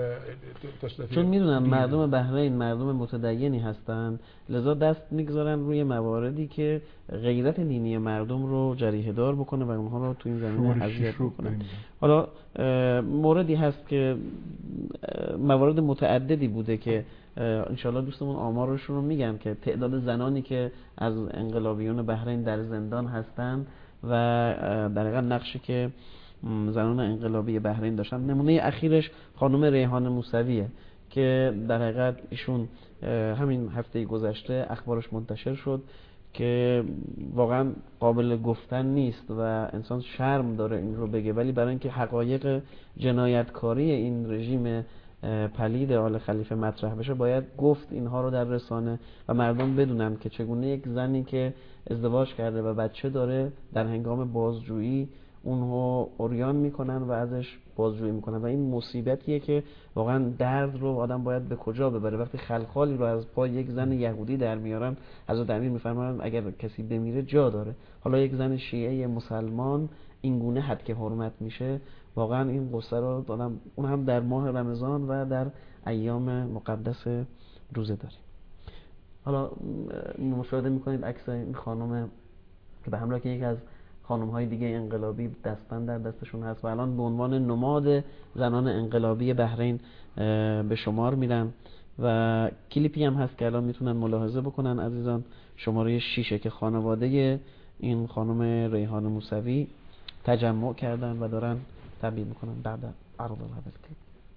چون میدونن مردم بحرین مردم متدینی هستن، لذا دست میگذارن روی مواردی که غیرت دینی مردم رو جریحه دار بکنه و اونها رو تو این زمینه اذیت بکنه. حالا موردی هست که موارد متعددی بوده که انشالله دوستمون آمارشون رو میگن که تعداد زنانی که از انقلابیون بحرین در زندان هستن و در حقیقت نقشی که زنان انقلابی بحرین داشتن. نمونه اخیرش خانم ریحانه موسویه که در حقیقت ایشون همین هفته گذشته اخبارش منتشر شد که واقعا قابل گفتن نیست و انسان شرم داره این رو بگه، ولی برای اینکه حقایق جنایتکاری این رژیم پلید آل خلیفه مطرح بشه باید گفت اینها رو در رسانه و مردم بدونن که چگونه یک زنی که ازدواج کرده و بچه داره در هنگام بازجویی اونو عریان میکنن و ازش بازجویی میکنن و این مصیبتیه که واقعا درد رو آدم باید به کجا ببره. وقتی خلخالی رو از پای یک زن یهودی در میارن، حضرت امیر میفرمایند اگر کسی بمیره جا داره، حالا یک زن شیعه مسلمان این گونه حد که حرمت میشه، واقعا این قصه رو دادم، اون هم در ماه رمضان و در ایام مقدس روزه داریم. حالا مشاهده میکنید عکس این خانم که به همراه که یک از خانم‌های دیگه انقلابی دستبند در دستشون هست و الان به عنوان نماد زنان انقلابی بحرین به شمار میرن و کلیپی هم هست که الان میتونن ملاحظه بکنن عزیزان، شماره شیشه که خانواده این خانم ریحانه موسوی تجمع کردن و دارن تبلیغ میکنن بعد عرض هذا الكليب.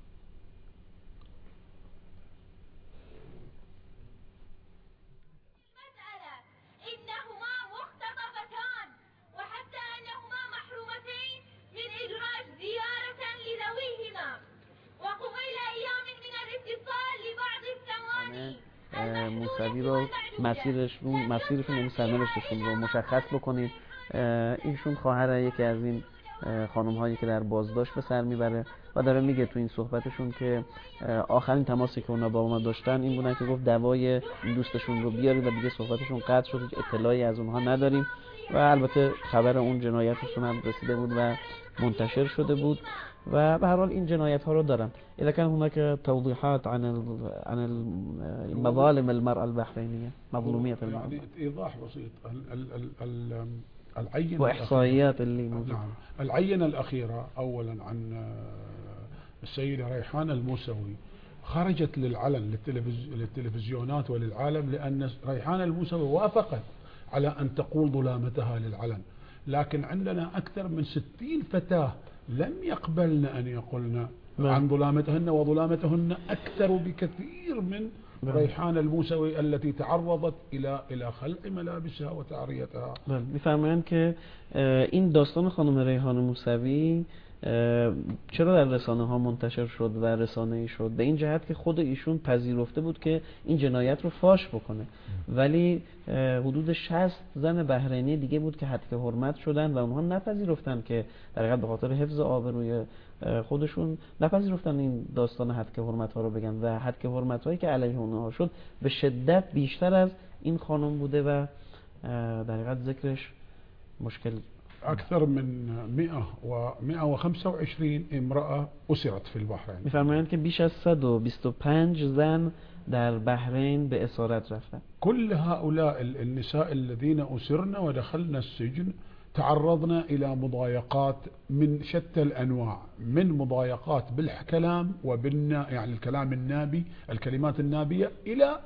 موسوی رو مسیرشون مسیرشون یعنی سرنوشتشون رو مشخص بکنید. ایشون خواهر یکی از این خانم هایی که در بازداشت به سر میبره و داره میگه تو این صحبتشون که آخرین تماسی که اونا با ما داشتن این بودن که گفت دوای دوستشون رو بیارید و دیگه صحبتشون قطع شد، هیچ اطلاعی از اونها نداریم و البته خبر اون جنایتشون هم رسیده بود و منتشر شده بود و به هر حال این جنایت ها رو دارن. اذا كان هناك توضيحات عن عن المظالم المرأة البحرينية مظلومية المرأة، يعني ايضاح بسيط العينة واحصائيات اللي موجودة. نعم. العينة الأخيرة أولا عن السيدة ريحانة الموسوي خرجت للعلن للتلفزيونات وللعالم لأن ريحانة الموسوي وافقت على أن تقول ظلامتها للعلن، لكن عندنا أكثر من ستين فتاة لم يقبلن أن يقولن عن ظلامتهن، وظلامتهن أكثر بكثير من ريحانة الموسوي التي تعرضت إلى إلى خلع ملابسها وتعريتها. میفرمایند که این داستان خانم ریحانه موسوی چرا در رسانه ها منتشر شد و رسانه‌ای شد؟ به این جهت که خود ایشون پذیرفته بود که این جنایت رو فاش بکنه، ولی حدود شصت زن بحرینی دیگه بود که حد که حرمت شدن و اونها نپذیرفتن که در حقیقت به خاطر حفظ آبروی خودشون نپذیرفتن این داستان هتک حرمت ها رو بگن و هتک حرمت هایی که علیه اونها شد به شدت بیشتر از این خانم بوده و در حقیقت ذکرش مشکل. أكثر من مئة ومئة وخمسة وعشرين امرأة أسرت في البحرين. می‌فرمایند که بیش از صد و بیست و پنج زن در بحرین به اسارت رفتن. كل هؤلاء النساء الذين أسرن ودخلن السجن تعرضنا إلى مضايقات من شتى الأنواع، من مضايقات بالكلام وبالنا يعني الكلام النابي، الكلمات النابية، إلى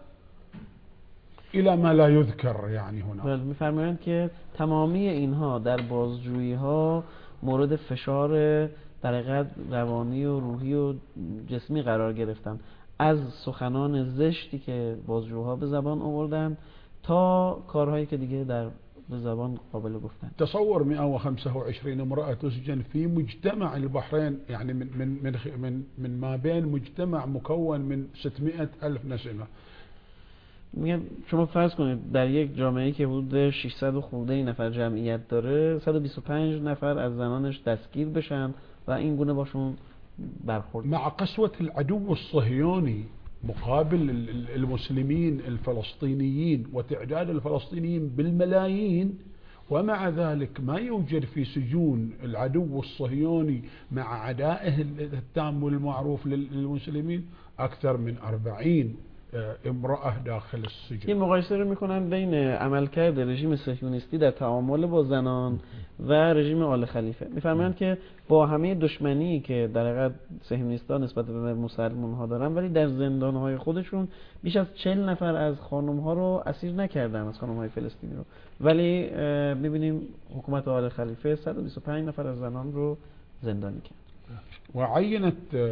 إلى ما لا يذكر يعني هنا. می‌فرمایند که تمامی اینها در بازجویی ها مورد فشار در حقیقت روانی و روحی و جسمی قرار گرفتن، از سخنان زشتی که بازجوها به زبان آوردن تا کارهایی که دیگه در به زبان قابل گفتن. تصور مئة وخمسة وعشرين امرأة تسجن في مجتمع البحرين، يعني من من من من, من ما بين مجتمع مكون من ستمائة ألف نسمة. میگم شما فرض کنید در یک جامعه‌ای که حدود ششصد و خورده نفر جمعیت داره، صد و بیست و پنج نفر از زنانش دستگیر بشن و این گونه باشون برخورد. مع قسوة العدو الصهيوني مقابل المسلمين الفلسطينيين وتعداد الفلسطينيين بالملايين، ومع ذلك ما يوجد في سجون العدو الصهيوني مع عدائه التام والمعروف للمسلمين أكثر من أربعين امرأة داخل السجن. این مقایسه رو میکنن بین عملکرد رژیم صهیونیستی در تعامل با زنان و رژیم آل خلیفه. میفرمایند که با همه دشمنی که در حقیقت صهیونیست‌ها نسبت به مسلمان‌ها دارن، ولی در زندان‌های خودشون بیش از چهل نفر از خانم‌ها رو اسیر نکردن، از خانم‌های فلسطینی رو، ولی می‌بینیم حکومت آل خلیفه صد و بیست و پنج نفر از زنان رو زندانی کرد. وعينت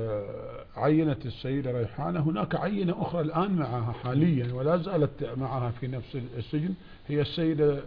عينت السيدة ريحانة. هناك عينة أخرى الآن معها حاليا ولا زالت معها في نفس السجن، هي السيدة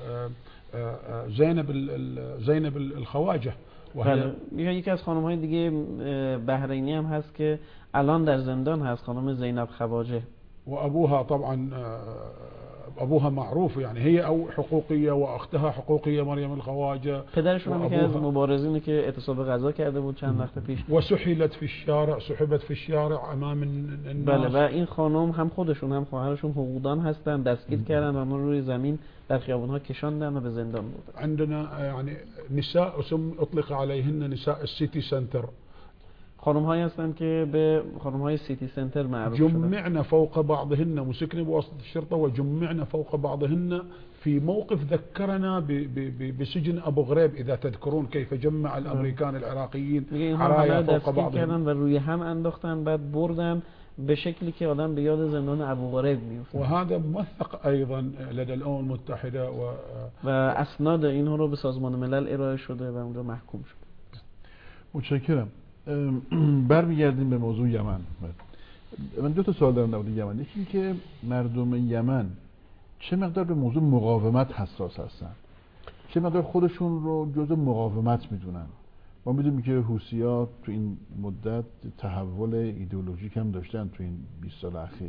زينب زينب الخواجة. وهي یکی از خانم‌های دیگه بحرینی هم هست که الان در زندان هست، خانم زینب خواجه. وأبوها طبعا أبوها معروف، يعني هي أو حقوقية وأختها حقوقية مريم الخواجة. پدرشون هم یکی از مبارزینی که اعتصاب غذا کرده بود چند وقت پیش. وسحلت في الشارع، سحبت في الشارع أمام الناس. بله، و این خانم هم خودشون هم خواهرشون حقوقدان هستن، دستگیر کردن و ما روی زمین در خیابون‌ها کشاندن و به زندان بردن. عندنا يعني نساء اسم أطلق عليهن نساء السيتي سنتر. خانم هایی هستند که به خانم های سیتی سنتر معروف شدن. جمعنا فوق بعضهن، مسكن بواسطة الشرطة، وجمعنا فوق بعضهن في موقف ذكرنا بسجن أبو غريب، إذا تذكرون كيف جمع الأمريكان العراقيين حرايا فوق بعضهم. و روی هم انداختن، بعد بردن به شکلی که آدم به یاد زندان ابو غریب میفته. وهذا موثق أيضا لدى الأمم المتحدة و و اسناد اینها رو به سازمان ملل ارائه شده و اونجا محکوم شد. متشکرم. برمیگردیم به موضوع یمن. من دو تا سوال دارم در مورد یمن. یکی که مردم یمن چه مقدار به موضوع مقاومت حساس هستن، چه مقدار خودشون رو جزء مقاومت میدونن. ما میدونیم که حوثی‌ها تو این مدت تحول ایدئولوژیک هم داشتن تو این بیست سال اخیر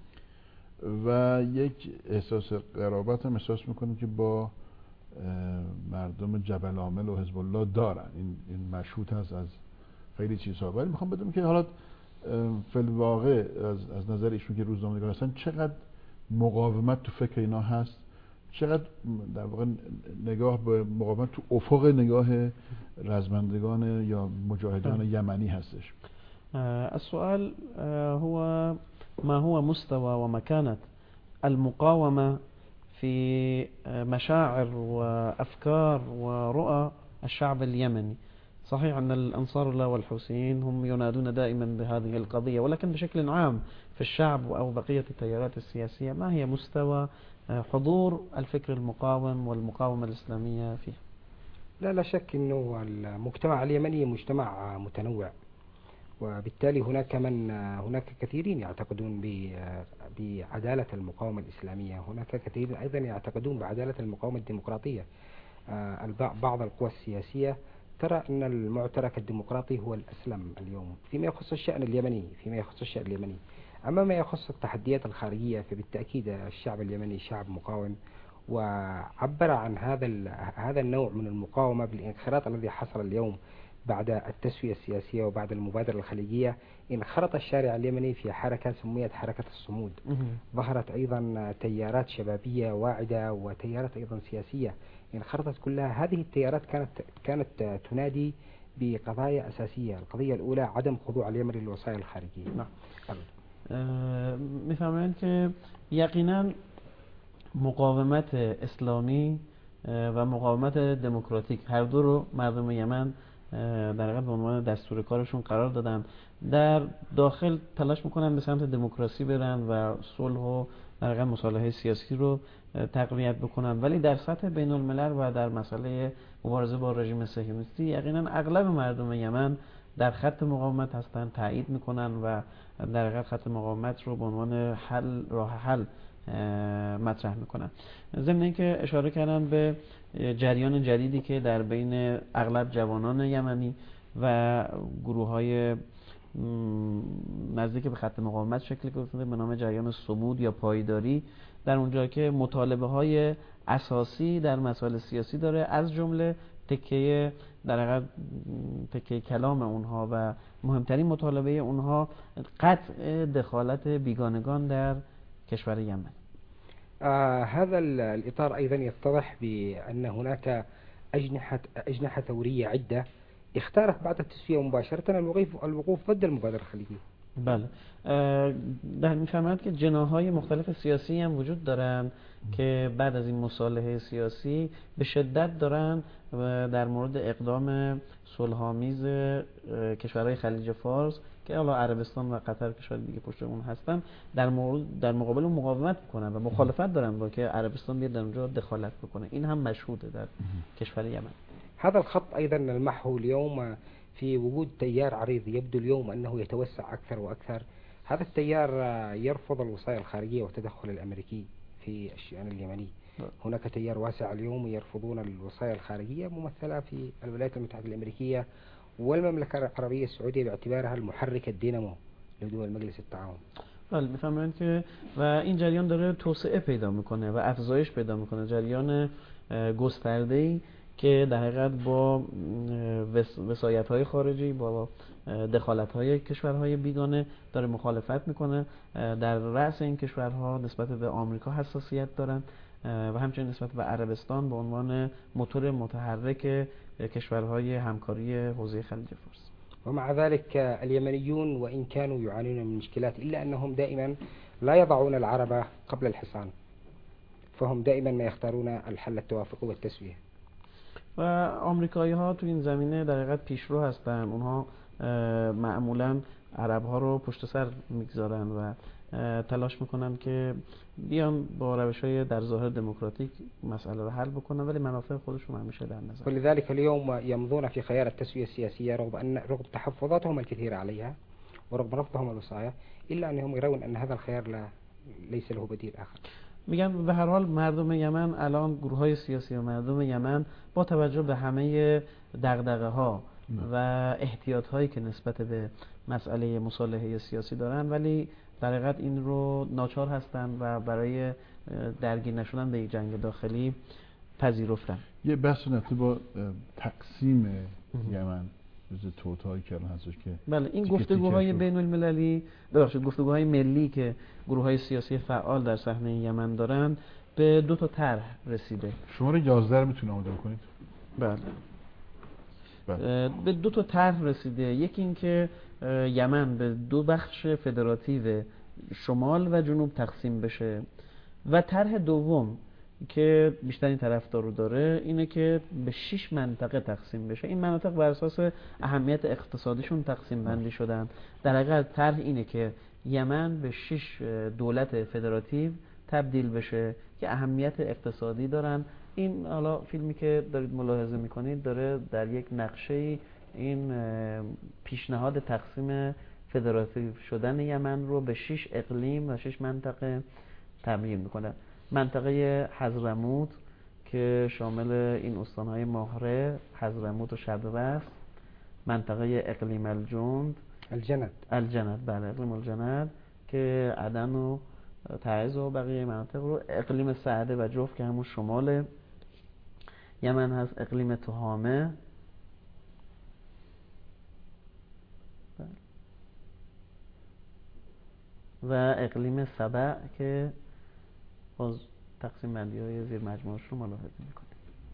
و یک احساس قرابت هم احساس میکنیم که با مردم جبل عامل و حزب الله دارن. این این مشهود هست از خیلی چیزها. ولی میخوام بدونم که حالا فی‌الواقع از از نظر ایشون که روزنامه‌نگار هستن چقدر مقاومت تو فکر اینا هست، چقدر در واقع نگاه به مقاومت تو افق نگاه رزمندگان یا مجاهدان یمنی هستش. السؤال هو ما هو مستوى ومكانة المقاومة في مشاعر وأفكار ورؤى الشعب اليمني. صحيح أن الأنصار الله والحوثيين هم ينادون دائما بهذه القضية، ولكن بشكل عام في الشعب أو بقية التيارات السياسية ما هي مستوى حضور الفكر المقاوم والمقاومة الإسلامية فيه؟ لا لا شك أنه المجتمع اليمني مجتمع متنوع، وبالتالي هناك من هناك كثيرين يعتقدون بعدالة المقاومة الإسلامية، هناك كثيرين أيضا يعتقدون بعدالة المقاومة الديمقراطية. بعض القوى السياسية ترى أن المعترك الديمقراطي هو الأسلم اليوم فيما يخص الشأن اليمني فيما يخص الشأن اليمني. أما ما يخص التحديات الخارجية فبالتأكيد الشعب اليمني شعب مقاوم، وعبر عن هذا هذا النوع من المقاومة بالانخراط الذي حصل اليوم بعد التسوية السياسية وبعد المبادرة الخليجية انخرط الشارع اليمني في حركة سميت حركة الصمود. ظهرت أيضا تيارات شبابية واعدة وتيارات أيضا سياسية انخرطت كلها. هذه التيارات كانت كانت تنادي بقضايا أساسية. القضية الأولى عدم خضوع اليمن للوصايا الخارجية. نعم. میفهمند که یقینا مقاومت اسلامی و مقاومت دموکراتیک هر دو رو مردم یمن در حقیقت به عنوان دستور کارشون قرار دادن. در داخل تلاش میکنن به سمت دموکراسی برن و صلح و در حقیقت مصالحه سیاسی رو تقویت بکنن، ولی در سطح بین الملل و در مسئله مبارزه با رژیم صهیونیستی یقینا اغلب مردم یمن در خط مقاومت هستن، تایید میکنن و در حقیقت خط مقاومت رو به عنوان حل راه حل مطرح میکنن. ضمن اینکه اشاره کردن به جریان جدیدی که در بین اغلب جوانان یمنی و گروه‌های نزدیک به خط مقاومت شکل گرفته به نام جریان صمود یا پایداری، در اونجا که مطالبه های اساسی در مسائل سیاسی داره، از جمله تکیه در حقیقت تکیه کلام اونها و مهمترین مطالبه اونها قطع دخالت بیگانگان در کشور یمن. آه هذا الإطار أيضا يتضح بأن هناك أجنحة أجنحة ثورية عدة اختارت بعد التسوية مباشرة الوقوف الوقوف ضد المبادرة الخليجية. بله، در میفهمند که جناح‌های مختلف سیاسی هم وجود دارن که بعد از این مصالحه سیاسی به شدت دارن در مورد اقدام صلح‌آمیز کشورهای خلیج فارس که حالا عربستان و قطر کشور دیگه پشت اون هستن در مورد در مقابل اون مقاومت میکنن و مخالفت دارن با که عربستان بیاد در اونجا دخالت بکنه. این هم مشهوده در کشور یمن. هذا الخط أيضا نلمحه اليوم في وجود تيار عريض يبدو اليوم أنه يتوسع أكثر وأكثر. هذا التيار يرفض الوصايا الخارجية والتدخل الأمريكي في الشأن اليمني. هناك تيار واسع اليوم يرفضون الوصايا الخارجية ممثلة في الولايات المتحدة الأمريكية والمملكة العربية السعودية باعتبارها المحرك الدينامو لدول مجلس التعاون. بله، میفهمند که و این جریان داره توسعه پیدا میکنه و افزایش پیدا میکنه، جریان گسترده‌ای که در حقیقت با وصایت‌های خارجی، با دخالت‌های کشورهای بیگانه داره مخالفت میکنه. در رأس این کشورها نسبت به آمریکا حساسیت دارن و همچنین نسبت به عربستان به عنوان موتور متحرک کشورهای همکاری حوزه خلیج فارس. ومع ذلك اليمنيون وإن كانوا يعانون من مشكلات إلا أنهم دائما لا يضعون العرب قبل الحصان، فهم دائما ما يختارون الحل التوافقي والتسوية. و آمریکایی ها تو این زمینه در حقیقت پیشرو هستن. اونها معمولا عرب ها رو پشت سر میگذارن و تلاش میکنن که بیان با روش‌های در ظاهر دموکراتیک مسئله رو حل بکنن، ولی منافع خودشون همیشه در نظر. ولذلك اليوم يمضون في خيار التسوية السياسية رغم أن رغم تحفظاتهم الكثيرة عليها ورغم رفضهم الوصايا إلا أنهم يرون أن هذا الخيار لا ليس له بديل آخر. میگن به هر حال مردم یمن الان گروه‌های سیاسی و مردم یمن با توجه به همه دغدغه‌ها و احتیاط‌هایی که نسبت به مسئله مصالحه سیاسی دارن، ولی در حقیقت این رو ناچار هستن و برای درگیر نشدن به یک جنگ داخلی پذیرفتن. یه بحث نفتی با تقسیم یمن جز توتایی که الان هستش که بله، این گفتگوهای بین المللی ببخشید گفتگوهای ملی که گروه‌های سیاسی فعال در صحنه یمن دارن به دو تا طرح رسیده. شماره یازده رو میتونید آماده کنید؟ بله. بله. به دو تا طرح رسیده. یکی این که یمن به دو بخش فدراتیو شمال و جنوب تقسیم بشه و طرح دوم که بیشترین طرفدار رو داره اینه که به شش منطقه تقسیم بشه. این مناطق بر اساس اهمیت اقتصادیشون تقسیم بندی شدن. در حقیقت طرح اینه که یمن به شش دولت فدراتیو تبدیل بشه که اهمیت اقتصادی دارن. این حالا فیلمی که دارید ملاحظه میکنید داره در یک نقشه این پیشنهاد تقسیم فدراتیو شدن یمن رو به شش اقلیم و شش منطقه تبیین میکنه. منطقه حضرموت که شامل این استانهای ماهره، حضرموت و شبوست، منطقه اقلیم الجند الجند الجند بله اقلیم الجند که عدن و تعز و بقیه مناطق رو، اقلیم سعده و جوف که همون شمال یمن هست، اقلیم تهامه و اقلیم سبع که باز تقسیم بندی های زیر مجموعش رو ملاحظه میکنیم.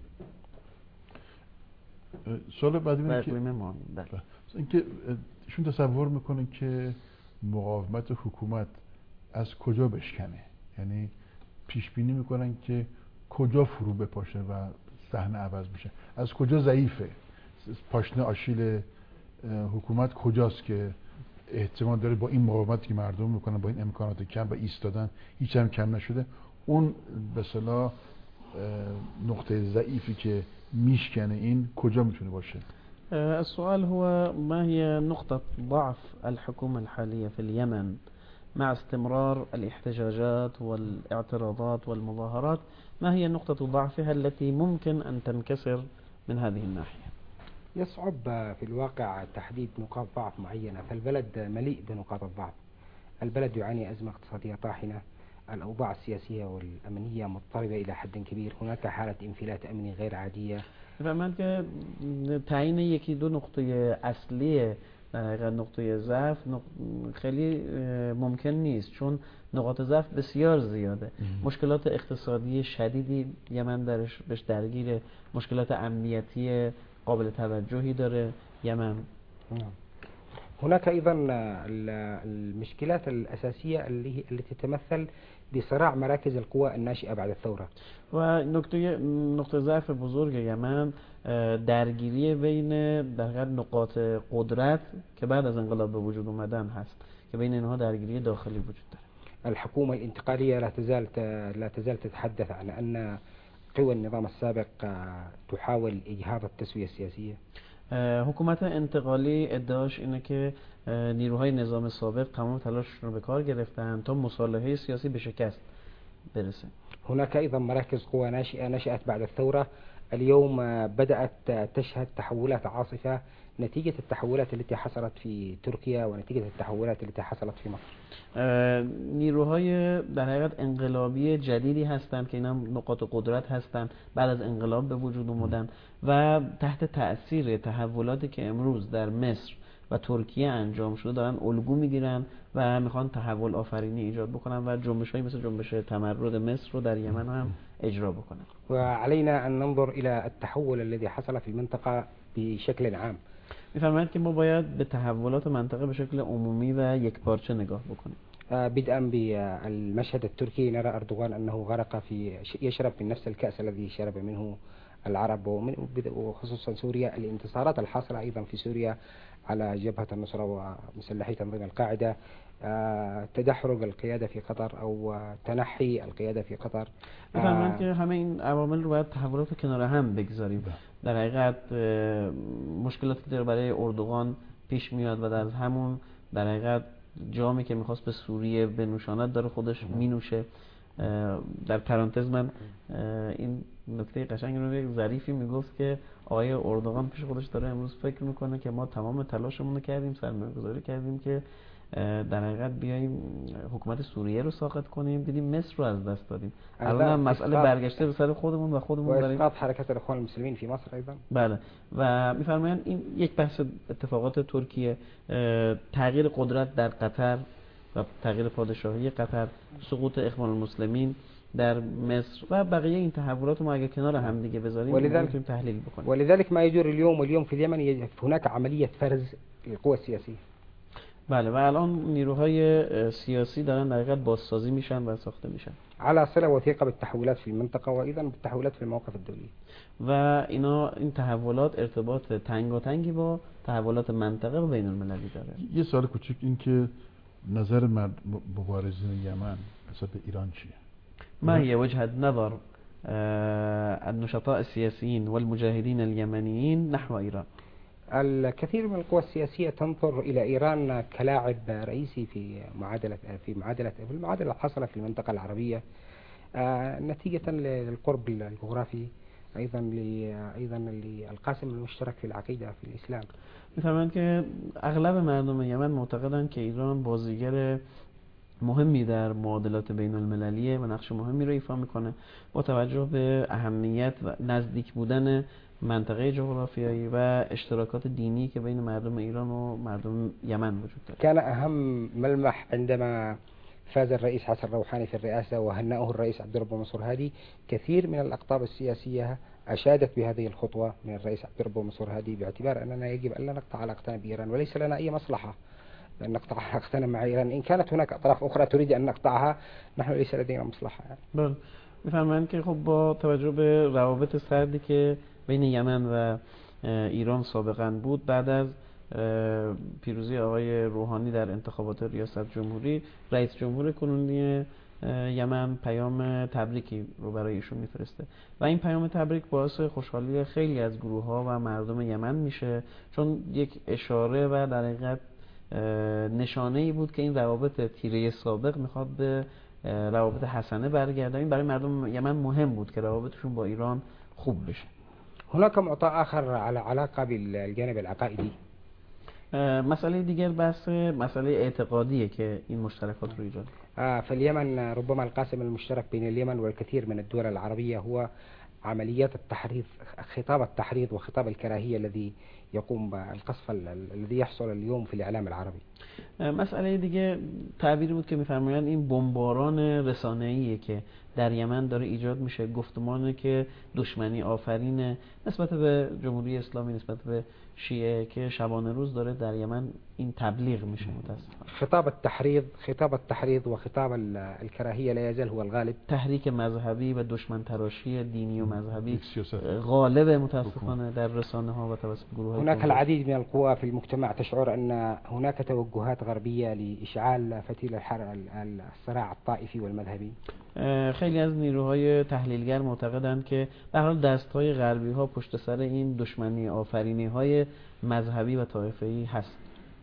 سوال بعدی و اینه که اقلیم مانی. بله. اینکه ایشون تصور میکنه که مقاومت حکومت از کجا بشکنه، یعنی پیش بینی میکنن که کجا فرو بپاشه و صحنه عوض میشه، از کجا ضعیفه، پاشنه آشیل حکومت کجاست که احتمال داره با این مقاومتی که مردم میکنن، با این امکانات کم و ایستادن هیچ هم کم نشده، اون به اصطلاح نقطه ضعیفی که میشکنه این کجا میتونه باشه؟ السؤال هو ما هي نقطة ضعف الحكومة الحالية في اليمن مع استمرار الاحتجاجات والاعتراضات والمظاهرات؟ ما هي نقطة ضعفها التي ممكن أن تنكسر من هذه الناحية؟ يصعب في الواقع تحديد نقاط ضعف معينة، فالبلد مليء بنقاط الضعف. البلد يعاني أزمة اقتصادية طاحنة، الأوضاع السياسية والأمنية مضطربة إلى حد كبير، هناك حالة انفلات أمني غير عادية. فهمت که تعیین یکی دو نقطه اصلی در نقطه ضعف خیلی ممکن نیست، چون نقاط ضعف بسیار زیاده. مشکلات اقتصادی شدیدی یمن درش بهش درگیره، مشکلات امنیتی قابل توجهی داره یمن. هناك أيضا المشكلات الأساسية اللي التي تتمثل بصراع مراكز القوى الناشئة بعد الثورة. و نقطه نقطه ضعف بزرگ یمن درگیری بین در حقیقت نقاط قدرت که بعد از انقلاب به وجود اومدن هست، که بین اینها درگیری داخلی وجود داره. الحكومة الانتقالية لا تزال لا تزال تتحدث عن أن قوى النظام السابق تحاول إجهاض التسوية السياسية. حکومت انتقالی ادعاش اینه که نیروهای نظام سابق تمام تلاششون رو به کار گرفتن تا مصالحه سیاسی به شکست برسه. هناك أيضا مراكز قوى ناشئة نشأت بعد الثورة، اليوم بدأت تشهد تحولات عاصفة نتيجة التحولات التي حصلت في تركيا ونتيجة التحولات التي حصلت في مصر. نیروهای در حقیقت انقلابی جدیدی هستند که اینا نقاط قدرت هستند، بعد از انقلاب به وجود اومدن و تحت تأثیر تحولاتی که امروز در مصر و ترکیه انجام شده دارن الگو میگیرن و میخوان تحول آفرینی ایجاد بکنن و جنبش‌هایی مثل جنبش تمرد مصر رو در یمن هم اجرا بکنن. وعلينا أن ننظر إلى التحول الذي حصل في المنطقة بشكل عام. میفرمایند که ما باید به تحولات منطقه به شکل عمومی و یکپارچه نگاه بکنیم. بدءا بالمشهد التركي نرى أردوغان أنه غرق في يشرب من نفس الكأس الذي شرب منه العرب، وخصوصا سوريا. الانتصارات الحاصلة أيضا في سوريا على جبهة النصرة ومسلحي تنظيم القاعدة، تدحرج القيادة في قطر أو تنحي القيادة في قطر. می‌فهمند که همه این عوامل رو باید تحولات رو کنار هم بگذاریم. در حقیقت مشکلاتی که برای اردوغان پیش میاد و در همون در حقیقت جامی که میخواست به سوریه بنوشاند داره خودش مینوشه. در پرانتز من این نکته قشنگ رو یک ظریفی میگفت که آقای اردوغان پیش خودش داره امروز فکر میکنه که ما تمام تلاشمون رو کردیم، سرمایه‌گذاری کردیم که در حقیقت بیاییم حکومت سوریه رو ساقط کنیم، دیدیم مصر رو از دست دادیم. الان هم مسئله برگشته به سر خودمون و خودمون داریم. و اسقاط حرکت الاخوان المسلمین فی مصر ایضا. بله و میفرمایند این یک بحث اتفاقات ترکیه، تغییر قدرت در قطر و تغییر پادشاهی قطر، سقوط اخوان المسلمین در مصر و بقیه این تحولات ما اگه کنار هم دیگه بذاریم میتونیم تحلیل بکنیم. ولذلك ما يجري اليوم واليوم في اليمن هناك عملية فرز للقوى السياسية. بله و الان نیروهای سیاسی دارن در حقیقت بازسازی میشن و ساخته میشن على صلة وثيقة بالتحولات في المنطقة وأيضا بالتحولات في المواقف الدولية. و اینا این تحولات ارتباط تنگاتنگی با تحولات منطقه و بین المللی داره. یه سوال کوچیک، این که نظر مبارزین یمن نسبت به ایران چیه؟ ما هي وجهة نظر النشطاء السياسيين والمجاهدين اليمنيين نحو إيران؟ الكثير من القوى السياسية تنظر إلى إيران كلاعب رئيسي في معادلة في معادلة في المعادلة الحاصلة في المنطقة العربية نتيجة للقرب الجغرافي، أيضا أيضا للقاسم المشترك في العقيدة في الإسلام. می‌فهمند که اغلب مردم یمن معتقدند که ایران بازیگر مهمی در معادلات بین المللیه و نقش مهمی را ایفا میکنه با توجه به اهمیت و نزدیک بودن منطقه جغرافیایی و اشتراکات دینی که بین مردم ایران و مردم یمن وجود داره. كان أهم ملمح عندما فاز الرئيس حسن روحاني في الرئاسة وهنأه الرئيس عبد الرب منصور هادي، كثير من الأقطاب السياسية أشادت بهذه الخطوة من الرئيس عبد الرب منصور هادي، باعتبار أننا يجب أن لا نقطع علاقتنا بإيران، وليس لنا أي مصلحة أن نقطع علاقتنا مع إيران. إن كانت هناك أطراف أخرى تريد أن نقطعها، نحن ليس لدينا مصلحة يعني. بله میفرمایند که خب با توجه به روابط سردی که بین یمن و ایران سابقا بود، بعد از پیروزی آقای روحانی در انتخابات ریاست جمهوری، رئیس جمهور کنونی یمن پیام تبریکی رو برای ایشون میفرسته و این پیام تبریک باعث خوشحالی خیلی از گروه ها و مردم یمن میشه، چون یک اشاره و در حقیقت نشانه ای بود که این روابط تیره سابق میخواد به روابط حسنه برگرده. این برای مردم یمن مهم بود که روابطشون با ایران خوب بشه. هناك معطى آخر على علاقة بالجانب العقائدي. مسئله دیگر بحث مسئله اعتقادیه که این مشترکات رو ایجاد آه فاليمن ربما القاسم المشترك بين اليمن والكثير من الدول العربية هو عمليات التحريض، خطاب التحريض وخطاب الكراهية الذي يقوم بالقصف الذي يحصل اليوم في الإعلام العربي. مسئله دیگه تعبیری بود که می‌فرمایند این بمباران رسانه‌ایه که در یمن داره ایجاد میشه، گفتمانه که دشمنی آفرین نسبت به جمهوری اسلامی، نسبت به شیعه که شبانه روز داره در یمن این تبلیغ میشه. متاسفانه خطاب التحريض خطاب التحريض وخطاب الكراهية لا يزال هو الغالب. تحریک مذهبی و دشمن تراشی دینی و مذهبی غالب متاسفانه در رسانه ها و توسط گروه های. هناك العديد من القوى في المجتمع تشعر أن هناك توجهات غربية لإشعال فتيل الحرق الصراع الطائفي والمذهبي. خیلی از نیروهای تحلیلگر معتقدند که به هر حال دست‌های غربی ها پشت سر این دشمنی آفرینی های مذهبی و طایفه‌ای هست.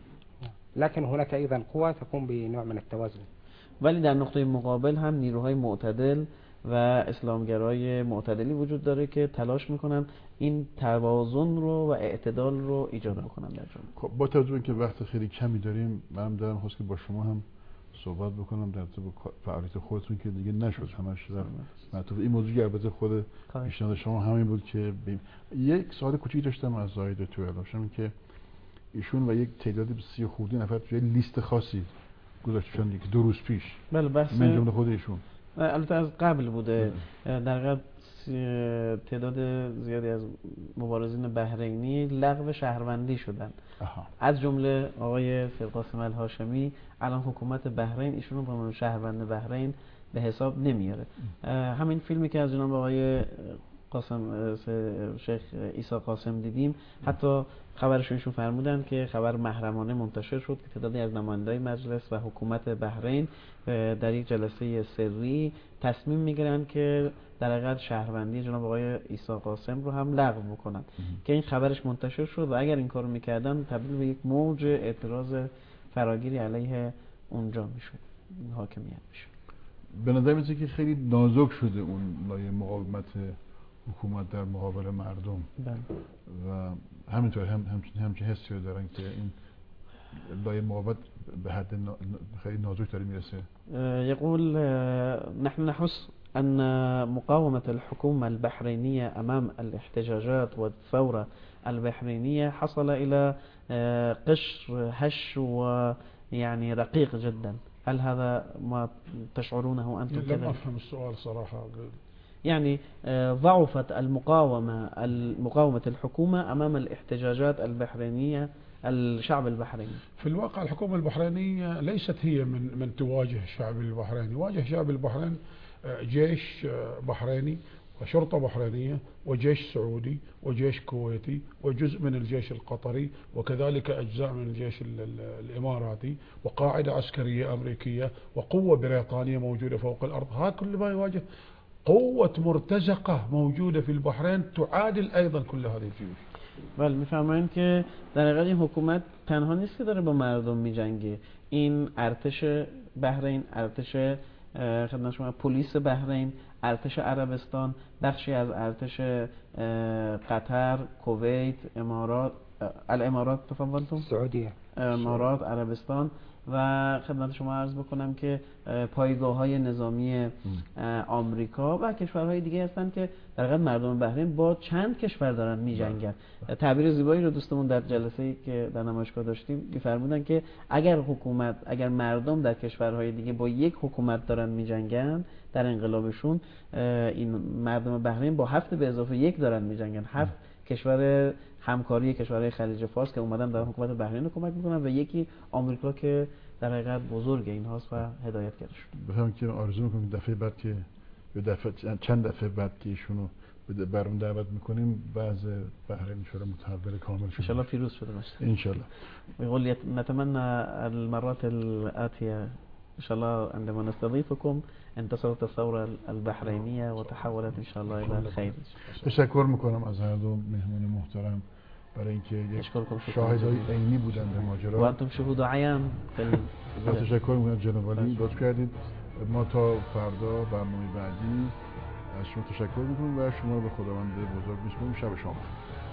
لكن هناك أيضا قوى تقوم بنوع من التوازن. ولی در نقطه مقابل هم نیروهای معتدل و اسلامگرای معتدلی وجود داره که تلاش میکنن این توازن رو و اعتدال رو ایجاد بکنن در جامعه. خب با توجه به اینکه وقت خیلی کمی داریم، منم دارم خواست که با شما هم صحبت بکنم در تو فعالیت خودتون که دیگه نشد همش در مطلب این موضوع. البته خود پیشنهاد شما همین بود که بیم. یک سوال کوچیک داشتم از زاهد تو علاشم که ایشون و یک تعداد سی خورده نفر توی لیست خاصی گذاشتن یک دو روز پیش. بله بحث من جمله خود ایشون البته از قبل بوده. در واقع تعداد زیادی از مبارزین بحرینی لغو شهروندی شدن. اها. از جمله آقای سیدقاسم الهاشمی. الان حکومت بحرین ایشون رو به عنوان شهروند بحرین به حساب نمیاره. همین فیلمی که از جناب آقای قاسم شیخ عیسی قاسم دیدیم، حتی خبرشون ایشون فرمودن که خبر محرمانه منتشر شد که تعدادی از نمایندگان مجلس و حکومت بحرین در یک جلسه سری تصمیم میگیرن که در حقیقت شهروندی جناب آقای عیسی قاسم رو هم لغو بکنن که این خبرش منتشر شد و اگر این کارو میکردن تبدیل به یک موج اعتراض فراگیری علیه اونجا میشد، حاکمیت میشد. به نظر میاد که خیلی نازک شده اون لایه مقاومت حکومت در مقابل مردم. بله. و همینطور هم همچین همچین حسی رو دارن که این لایه مقاومت به حد خیلی نازک داره میرسه. يقول نحن نحس أن مقاومة الحكومة البحرينية أمام الاحتجاجات والثورة البحرينية حصل إلى قشر هش ويعني رقيق جدا. هل هذا ما تشعرونه أنتم كذلك؟ لم أفهم السؤال صراحة. يعني ضعفت المقاومة المقاومة الحكومة أمام الاحتجاجات البحرينية الشعب البحريني. في الواقع الحكومة البحرينية ليست هي من من تواجه الشعب البحريني، واجه شعب البحرين جيش بحريني وشرطة بحرينية وجيش سعودي وجيش كويتي وجزء من الجيش القطري وكذلك أجزاء من الجيش الإماراتي وقاعدة عسكرية أمريكية وقوة بريطانية موجودة فوق الأرض. هذا كل ما يواجه قوة مرتزقة موجودة في البحرين تعادل أيضا كل هذه الجيوش. بله میفرمایند که در حقیقت این حکومت تنها نیست که داره با مردم میجنگه. این ارتش بحرین، ارتش خدمت شما پلیس بحرین، ارتش عربستان، بخشی از ارتش قطر، کویت، امارات، الامارات تفضلتم؟ سعودیه، امارات، عربستان و خدمت شما عرض بکنم که پایگاه های نظامی آمریکا و کشورهای دیگه هستن که در حقیقت مردم بحرین با چند کشور دارن می‌جنگن. تعبیر زیبایی رو دوستمون در جلسه‌ای که در نمایشگاه داشتیم می‌فرمودن که اگر حکومت اگر مردم در کشورهای دیگه با یک حکومت دارن می‌جنگن در انقلابشون، این مردم بحرین با هفت به اضافه یک دارن می‌جنگن. هفت کشور همکاری کشورهای خلیج فارس که اومدن در حکومت بحرین رو کمک میکنن و یکی آمریکا که در حقیقت بزرگ اینهاست و هدایتگرشون. بفهم که آرزو میکنم دفعه بعد که به دفعه چند دفعه بعد که ایشونو برام دعوت میکنیم بعض بحرین شورا متحول کامل شده ان شاء الله پیروز شده باشه ان شاء الله. ويقول نتمنى المرات الآتية ان شاء الله عندما نستضيفكم انتصرت الثورة البحرينية وتحولت ان شاء الله الى الخير. تشکر میکنم از هر دو مهمان محترم برای اینکه یک شاهدای عینی بودن به ماجرا و انتم شهود عیان. تشکر میکنم جناب عالی، لطف کردید. ما تا فردا برنامه بعدی از شما تشکر میکنیم و شما رو به خداوند بزرگ میسپاریم. شب شما